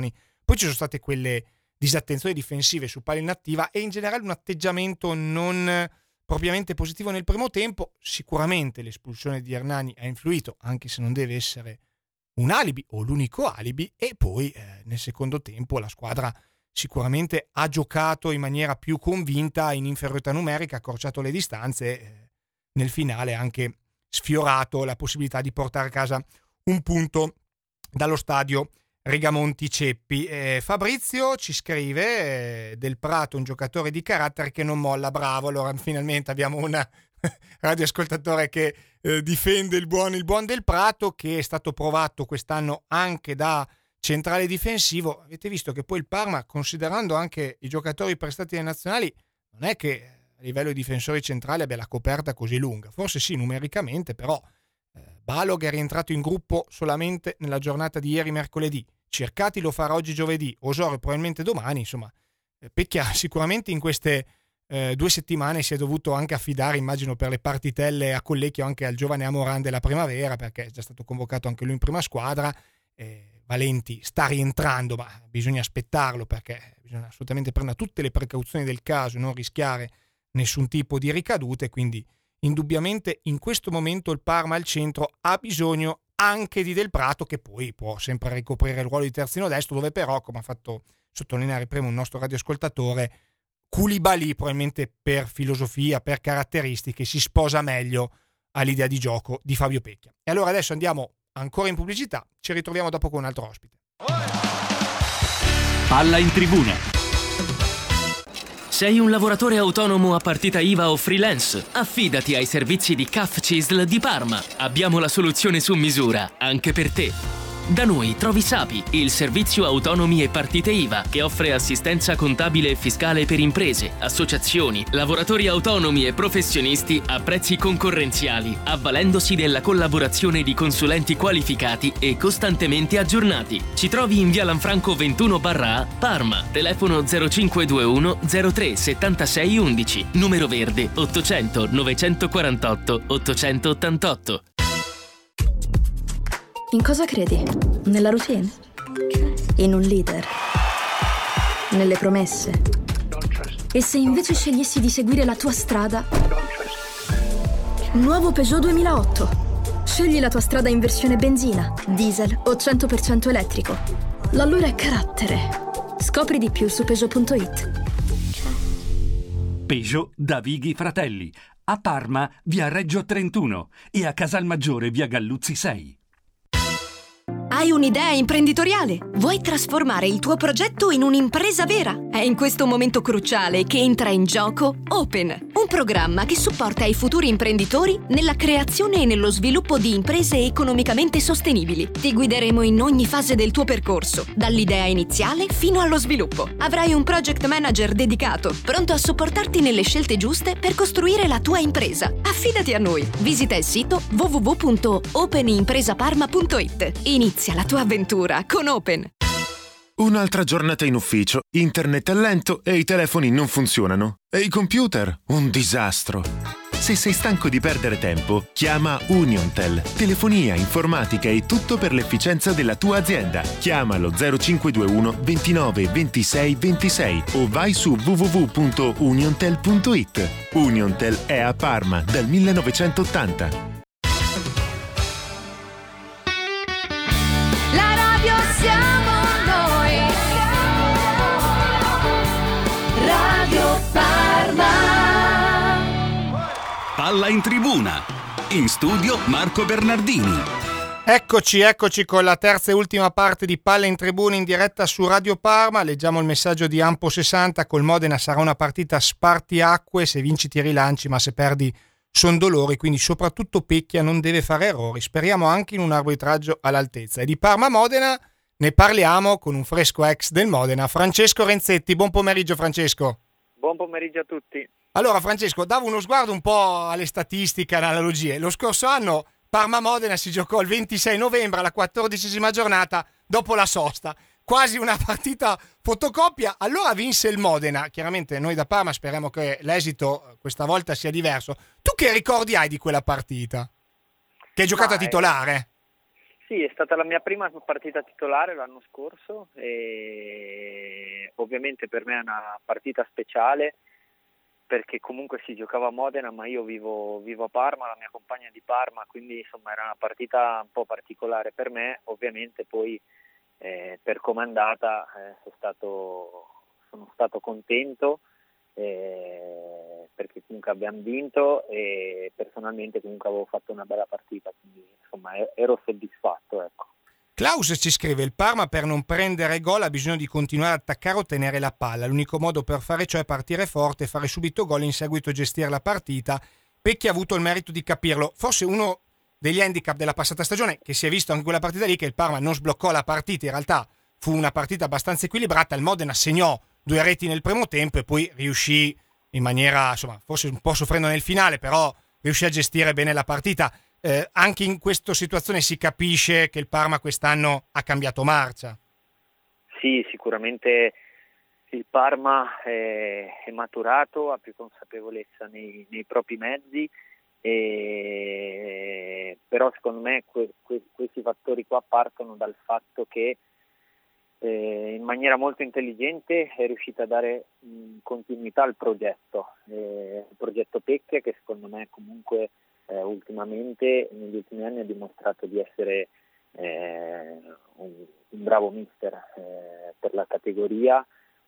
B: Poi ci sono state quelle disattenzioni difensive su palla inattiva e in generale un atteggiamento non propriamente positivo nel primo tempo. Sicuramente l'espulsione di Hernani ha influito, anche se non deve essere un alibi o l'unico alibi, e poi eh, nel secondo tempo la squadra sicuramente ha giocato in maniera più convinta, in inferiorità numerica, accorciato le distanze, eh, nel finale anche sfiorato la possibilità di portare a casa un punto dallo stadio Rigamonti Ceppi. Eh, Fabrizio ci scrive eh, Del Prato, un giocatore di carattere che non molla, bravo. Allora finalmente abbiamo una radioascoltatore che eh, difende il buon, il buon Del Prato, che è stato provato quest'anno anche da centrale difensivo. Avete visto che poi il Parma, considerando anche i giocatori prestati dai nazionali, non è che a livello di difensori centrali abbia la coperta così lunga, forse sì numericamente, però eh, Balog è rientrato in gruppo solamente nella giornata di ieri mercoledì, Cercati lo farà oggi giovedì, Osorio probabilmente domani. Insomma, eh, Pecchia sicuramente in queste eh, due settimane si è dovuto anche affidare, immagino, per le partitelle a Collecchio, anche al giovane Amoran della primavera, perché è già stato convocato anche lui in prima squadra. eh, Valenti sta rientrando, ma bisogna aspettarlo, perché bisogna assolutamente prendere tutte le precauzioni del caso e non rischiare nessun tipo di ricadute. Quindi indubbiamente in questo momento il Parma al centro ha bisogno anche di Del Prato, che poi può sempre ricoprire il ruolo di terzino destro, dove però, come ha fatto sottolineare prima un nostro radioascoltatore, Koulibaly probabilmente per filosofia, per caratteristiche si sposa meglio all'idea di gioco di Fabio Pecchia. E allora adesso andiamo ancora in pubblicità, ci ritroviamo dopo con un altro ospite.
I: Palla in tribuna. Sei un lavoratore autonomo a partita I V A o freelance? Affidati ai servizi di C A F C I S L di Parma. Abbiamo la soluzione su misura, anche per te. Da noi trovi Sapi, il servizio autonomi e partite I V A, che offre assistenza contabile e fiscale per imprese, associazioni, lavoratori autonomi e professionisti a prezzi concorrenziali, avvalendosi della collaborazione di consulenti qualificati e costantemente aggiornati. Ci trovi in via Lanfranco ventuno barra A, Parma, telefono zero cinque due uno zero tre settantasei undici, numero verde ottocento novecentoquarantotto ottocentottantotto.
J: In cosa credi? Nella routine? In un leader? Nelle promesse? E se invece scegliessi di seguire la tua strada? Nuovo Peugeot duemilaotto. Scegli la tua strada in versione benzina, diesel o cento per cento elettrico. L'allora è carattere. Scopri di più su Peugeot punto it.
K: Peugeot da Vighi Fratelli. A Parma, via Reggio trentuno e a Casalmaggiore, via Galluzzi sei.
G: Hai un'idea imprenditoriale? Vuoi trasformare il tuo progetto in un'impresa vera? È in questo momento cruciale che entra in gioco Open, un programma che supporta i futuri imprenditori nella creazione e nello sviluppo di imprese economicamente sostenibili. Ti guideremo in ogni fase del tuo percorso, dall'idea iniziale fino allo sviluppo. Avrai un project manager dedicato, pronto a supportarti nelle scelte giuste per costruire la tua impresa. Affidati a noi. Visita il sito w w w punto open impresa parma punto it. Inizia la tua avventura con Open.
L: Un'altra giornata in ufficio, internet è lento e i telefoni non funzionano. E i computer? Un disastro. Se sei stanco di perdere tempo, chiama Uniontel. Telefonia, informatica e tutto per l'efficienza della tua azienda. Chiamalo zero cinque due uno ventinove ventisei ventisei o vai su w w w punto uniontel punto it. Uniontel è a Parma dal millenovecentottanta.
M: Siamo noi, Radio Parma.
A: Palla in tribuna. In studio Marco Bernardini.
B: Eccoci, eccoci con la terza e ultima parte di Palla in tribuna in diretta su Radio Parma. Leggiamo il messaggio di Ampo sessanta. Col Modena sarà una partita spartiacque, se vinci ti rilanci, ma se perdi son dolori, quindi soprattutto Pecchia non deve fare errori. Speriamo anche in un arbitraggio all'altezza. E di Parma-Modena ne parliamo con un fresco ex del Modena, Francesco Renzetti. Buon pomeriggio Francesco.
N: Buon pomeriggio a tutti.
B: Allora Francesco, davo uno sguardo un po' alle statistiche, alle analogie. Lo scorso anno Parma-Modena si giocò il ventisei novembre alla quattordicesima giornata dopo la sosta. Quasi una partita fotocopia. Allora vinse il Modena. Chiaramente noi da Parma speriamo che l'esito questa volta sia diverso. Tu che ricordi hai di quella partita? Che hai giocato
N: Ma
B: a titolare?
N: Sì, è stata la mia prima partita titolare l'anno scorso e ovviamente per me è una partita speciale perché comunque si giocava a Modena, ma io vivo, vivo a Parma, la mia compagna è di Parma, quindi insomma era una partita un po' particolare per me. Ovviamente poi eh, per come è andata eh, sono stato, sono stato contento eh, perché comunque abbiamo vinto e personalmente comunque avevo fatto una bella partita, quindi insomma ero soddisfatto, ecco.
B: Klaus ci scrive: il Parma per non prendere gol ha bisogno di continuare ad attaccare o tenere la palla, l'unico modo per fare ciò è partire forte, fare subito gol e in seguito gestire la partita. Pecchi ha avuto il merito di capirlo, forse uno degli handicap della passata stagione che si è visto anche quella partita lì, che il Parma non sbloccò la partita, in realtà fu una partita abbastanza equilibrata, il Modena segnò due reti nel primo tempo e poi riuscì in maniera, insomma, forse un po' soffrendo nel finale, però riuscì a gestire bene la partita. Eh, anche in questa situazione si capisce che il Parma quest'anno ha cambiato marcia.
N: Sì, sicuramente il Parma è, è maturato, ha più consapevolezza nei, nei propri mezzi, e, però secondo me que, que, questi fattori qua partono dal fatto che eh, in maniera molto intelligente è riuscita a dare mh, continuità al progetto, eh, il progetto Pecchia, che secondo me comunque Eh, ultimamente negli ultimi anni ha dimostrato di essere eh, un, un bravo mister eh, per la categoria,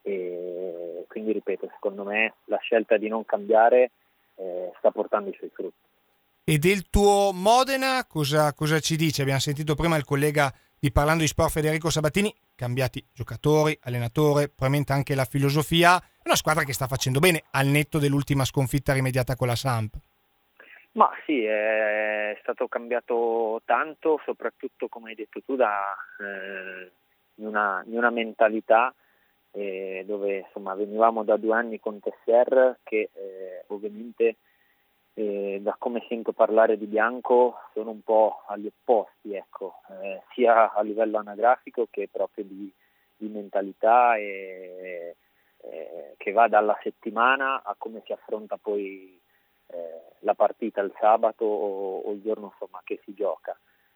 N: e quindi ripeto, secondo me la scelta di non cambiare eh, sta portando i suoi frutti.
B: E del tuo Modena cosa, cosa ci dice? Abbiamo sentito prima il collega di Parlando di Sport Federico Sabatini, cambiati giocatori, allenatore, probabilmente anche la filosofia, è una squadra che sta facendo bene al netto dell'ultima sconfitta rimediata con la Samp.
N: Ma sì, è stato cambiato tanto, soprattutto come hai detto tu, da eh, di una, di una mentalità eh, dove insomma venivamo da due anni con Tessier che eh, ovviamente eh, da come sento parlare di Bianco sono un po' agli opposti, ecco, eh, sia a livello anagrafico che proprio di, di mentalità e, eh, che va dalla settimana a come si affronta poi Eh, la partita il sabato o, o il giorno insomma che si gioca.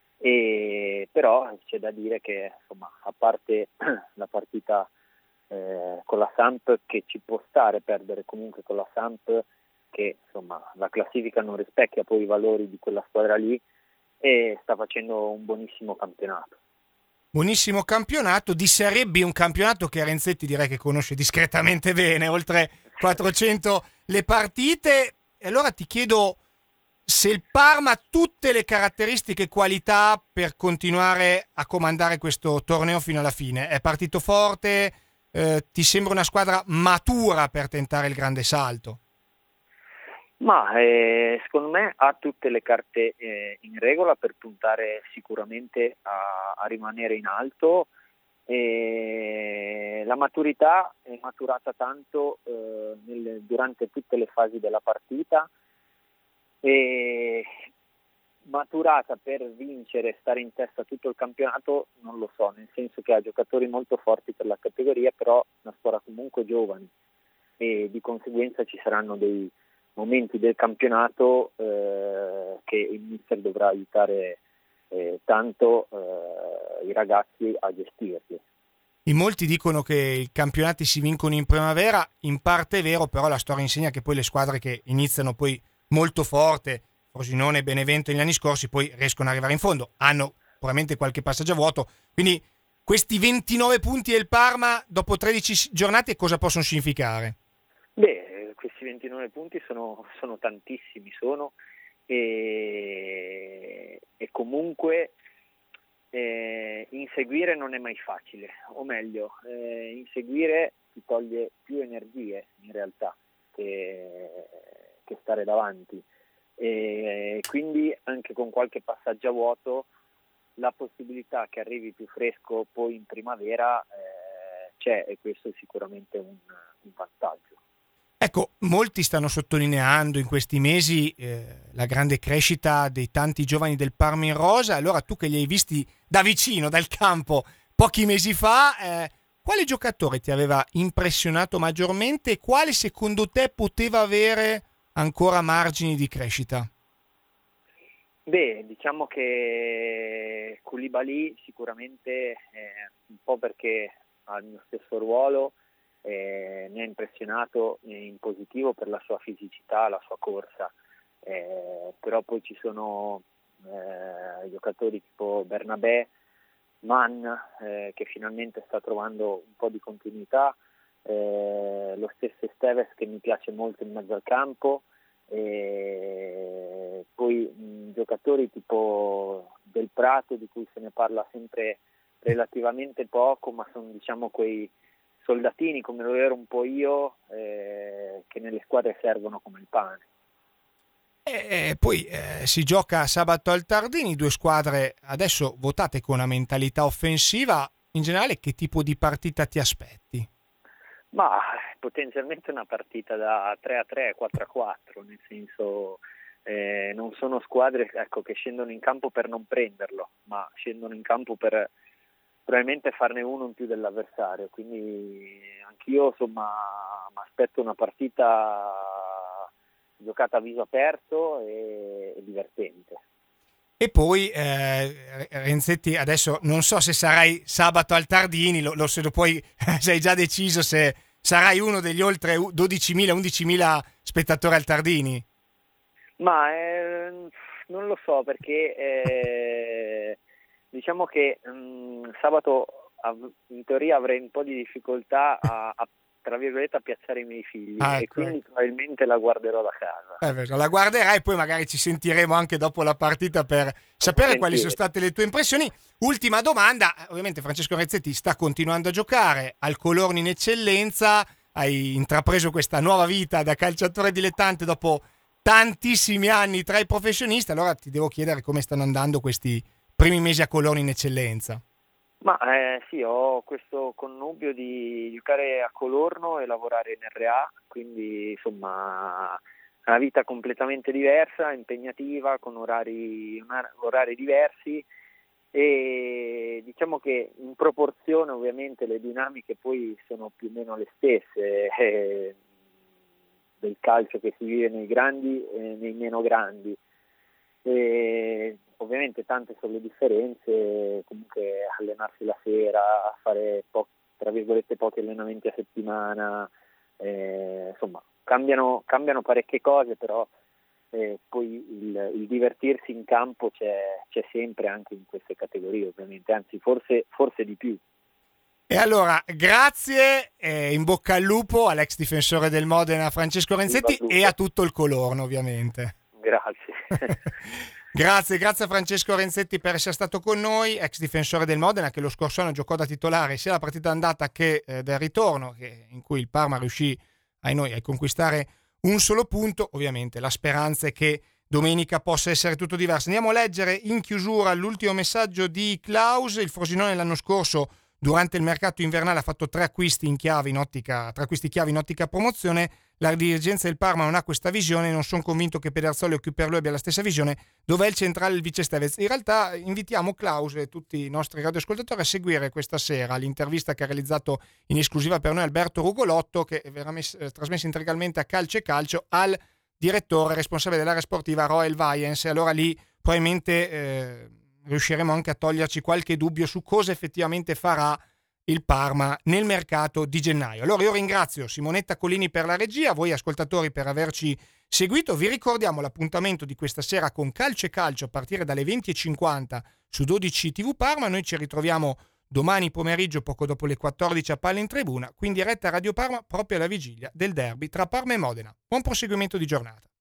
N: E però c'è da dire che insomma a parte la partita eh, con la Samp, che ci può stare perdere comunque con la Samp, che insomma la classifica non rispecchia poi i valori di quella squadra lì, e sta facendo un buonissimo campionato.
B: Buonissimo campionato di Serie B, un campionato che Renzetti direi che conosce discretamente bene, oltre quattrocento le partite. E allora ti chiedo se il Parma ha tutte le caratteristiche e qualità per continuare a comandare questo torneo fino alla fine. È partito forte, eh, ti sembra una squadra matura per tentare il grande salto?
N: Ma eh, secondo me ha tutte le carte eh, in regola per puntare sicuramente a, a rimanere in alto. E la maturità è maturata tanto eh, nel, durante tutte le fasi della partita, e maturata per vincere, stare in testa tutto il campionato non lo so, nel senso che ha giocatori molto forti per la categoria, però una squadra comunque giovane, e di conseguenza ci saranno dei momenti del campionato eh, che il mister dovrà aiutare Eh, tanto eh, i ragazzi a gestirli.
B: In molti dicono che i campionati si vincono in primavera, in parte è vero, però la storia insegna che poi le squadre che iniziano poi molto forte, Frosinone e Benevento negli anni scorsi, poi riescono ad arrivare in fondo, hanno probabilmente qualche passaggio a vuoto, quindi questi ventinove punti del Parma dopo tredici giornate cosa possono significare?
N: Beh, questi ventinove punti sono, sono tantissimi, sono E, e comunque eh, inseguire non è mai facile, o meglio, eh, inseguire ti toglie più energie in realtà che, che stare davanti, e quindi anche con qualche passaggio a vuoto la possibilità che arrivi più fresco poi in primavera eh, c'è, e questo è sicuramente un, un vantaggio.
B: Ecco, molti stanno sottolineando in questi mesi eh, la grande crescita dei tanti giovani del Parma in rosa. Allora tu che li hai visti da vicino, dal campo, pochi mesi fa, eh, quale giocatore ti aveva impressionato maggiormente e quale secondo te poteva avere ancora margini di crescita?
N: Beh, diciamo che Koulibaly sicuramente, eh, un po' perché ha il mio stesso ruolo, eh, mi ha impressionato in positivo per la sua fisicità, la sua corsa, eh, però poi ci sono eh, giocatori tipo Bernabé, Mann, eh, che finalmente sta trovando un po' di continuità, eh, lo stesso Esteves che mi piace molto in mezzo al campo, e poi mh, giocatori tipo Del Prato, di cui se ne parla sempre relativamente poco, ma sono diciamo quei soldatini come lo ero un po' io, eh, che nelle squadre servono come il pane.
B: E poi eh, si gioca sabato al Tardini, due squadre adesso votate con una mentalità offensiva. In generale, che tipo di partita ti aspetti?
N: Ma potenzialmente una partita da tre a tre, quattro a quattro, nel senso eh, non sono squadre, ecco, che scendono in campo per non prenderlo, ma scendono in campo per probabilmente farne uno in più dell'avversario, quindi anch'io insomma mi aspetto una partita giocata a viso aperto e, e divertente.
B: E poi eh, Renzetti, adesso non so se sarai sabato al Tardini, lo, lo se lo poi sei già deciso se sarai uno degli oltre dodicimila undicimila spettatori al Tardini.
N: Ma eh, non lo so, perché eh, diciamo che mh, sabato in teoria avrei un po' di difficoltà a, a tra virgolette a piazzare i miei figli, ah, e ecco. Quindi probabilmente la guarderò da casa.
B: Eh, la guarderai e poi magari ci sentiremo anche dopo la partita per sapere quali sono state le tue impressioni. Ultima domanda, ovviamente Francesco Renzetti sta continuando a giocare al Colorno in eccellenza, hai intrapreso questa nuova vita da calciatore dilettante dopo tantissimi anni tra i professionisti, allora ti devo chiedere come stanno andando questi primi mesi a Colorno in eccellenza.
N: Ma eh, sì, ho questo connubio di giocare a Colorno e lavorare in R A, quindi insomma una vita completamente diversa, impegnativa, con orari, orari diversi, e diciamo che in proporzione ovviamente le dinamiche poi sono più o meno le stesse eh, del calcio che si vive nei grandi e nei meno grandi. E ovviamente tante sono le differenze, comunque allenarsi la sera, fare po- tra virgolette pochi allenamenti a settimana, eh, insomma cambiano, cambiano parecchie cose, però eh, poi il, il divertirsi in campo c'è, c'è sempre anche in queste categorie, ovviamente, anzi forse, forse di più.
B: E allora grazie, eh, in bocca al lupo all'ex difensore del Modena Francesco Renzetti e a tutto il Colorno ovviamente.
N: Grazie.
B: Grazie, grazie a Francesco Renzetti per essere stato con noi, ex difensore del Modena che lo scorso anno giocò da titolare sia la partita andata che eh, del ritorno, che, in cui il Parma riuscì ai noi a conquistare un solo punto. Ovviamente la speranza è che domenica possa essere tutto diverso. Andiamo a leggere in chiusura l'ultimo messaggio di Klaus. Il Frosinone l'anno scorso durante il mercato invernale ha fatto tre acquisti in chiave in ottica, tre acquisti chiave in ottica promozione. La dirigenza del Parma non ha questa visione, non sono convinto che Pedersoli o chi per lui abbia la stessa visione. Dov'è il centrale, il vice Stevez? In realtà invitiamo Klaus e tutti i nostri radioascoltatori a seguire questa sera l'intervista che ha realizzato in esclusiva per noi Alberto Rugolotto, che verrà mess- trasmessa integralmente a Calcio e Calcio, al direttore responsabile dell'area sportiva Roel Vaiens. E allora lì probabilmente eh, riusciremo anche a toglierci qualche dubbio su cosa effettivamente farà il Parma nel mercato di gennaio. Allora io ringrazio Simonetta Collini per la regia, voi ascoltatori per averci seguito. Vi ricordiamo l'appuntamento di questa sera con Calcio e Calcio a partire dalle venti e cinquanta su dodici tivù Parma. Noi ci ritroviamo domani pomeriggio poco dopo le quattordici a Palla in Tribuna, qui in diretta a Radio Parma proprio alla vigilia del derby tra Parma e Modena. Buon proseguimento di giornata.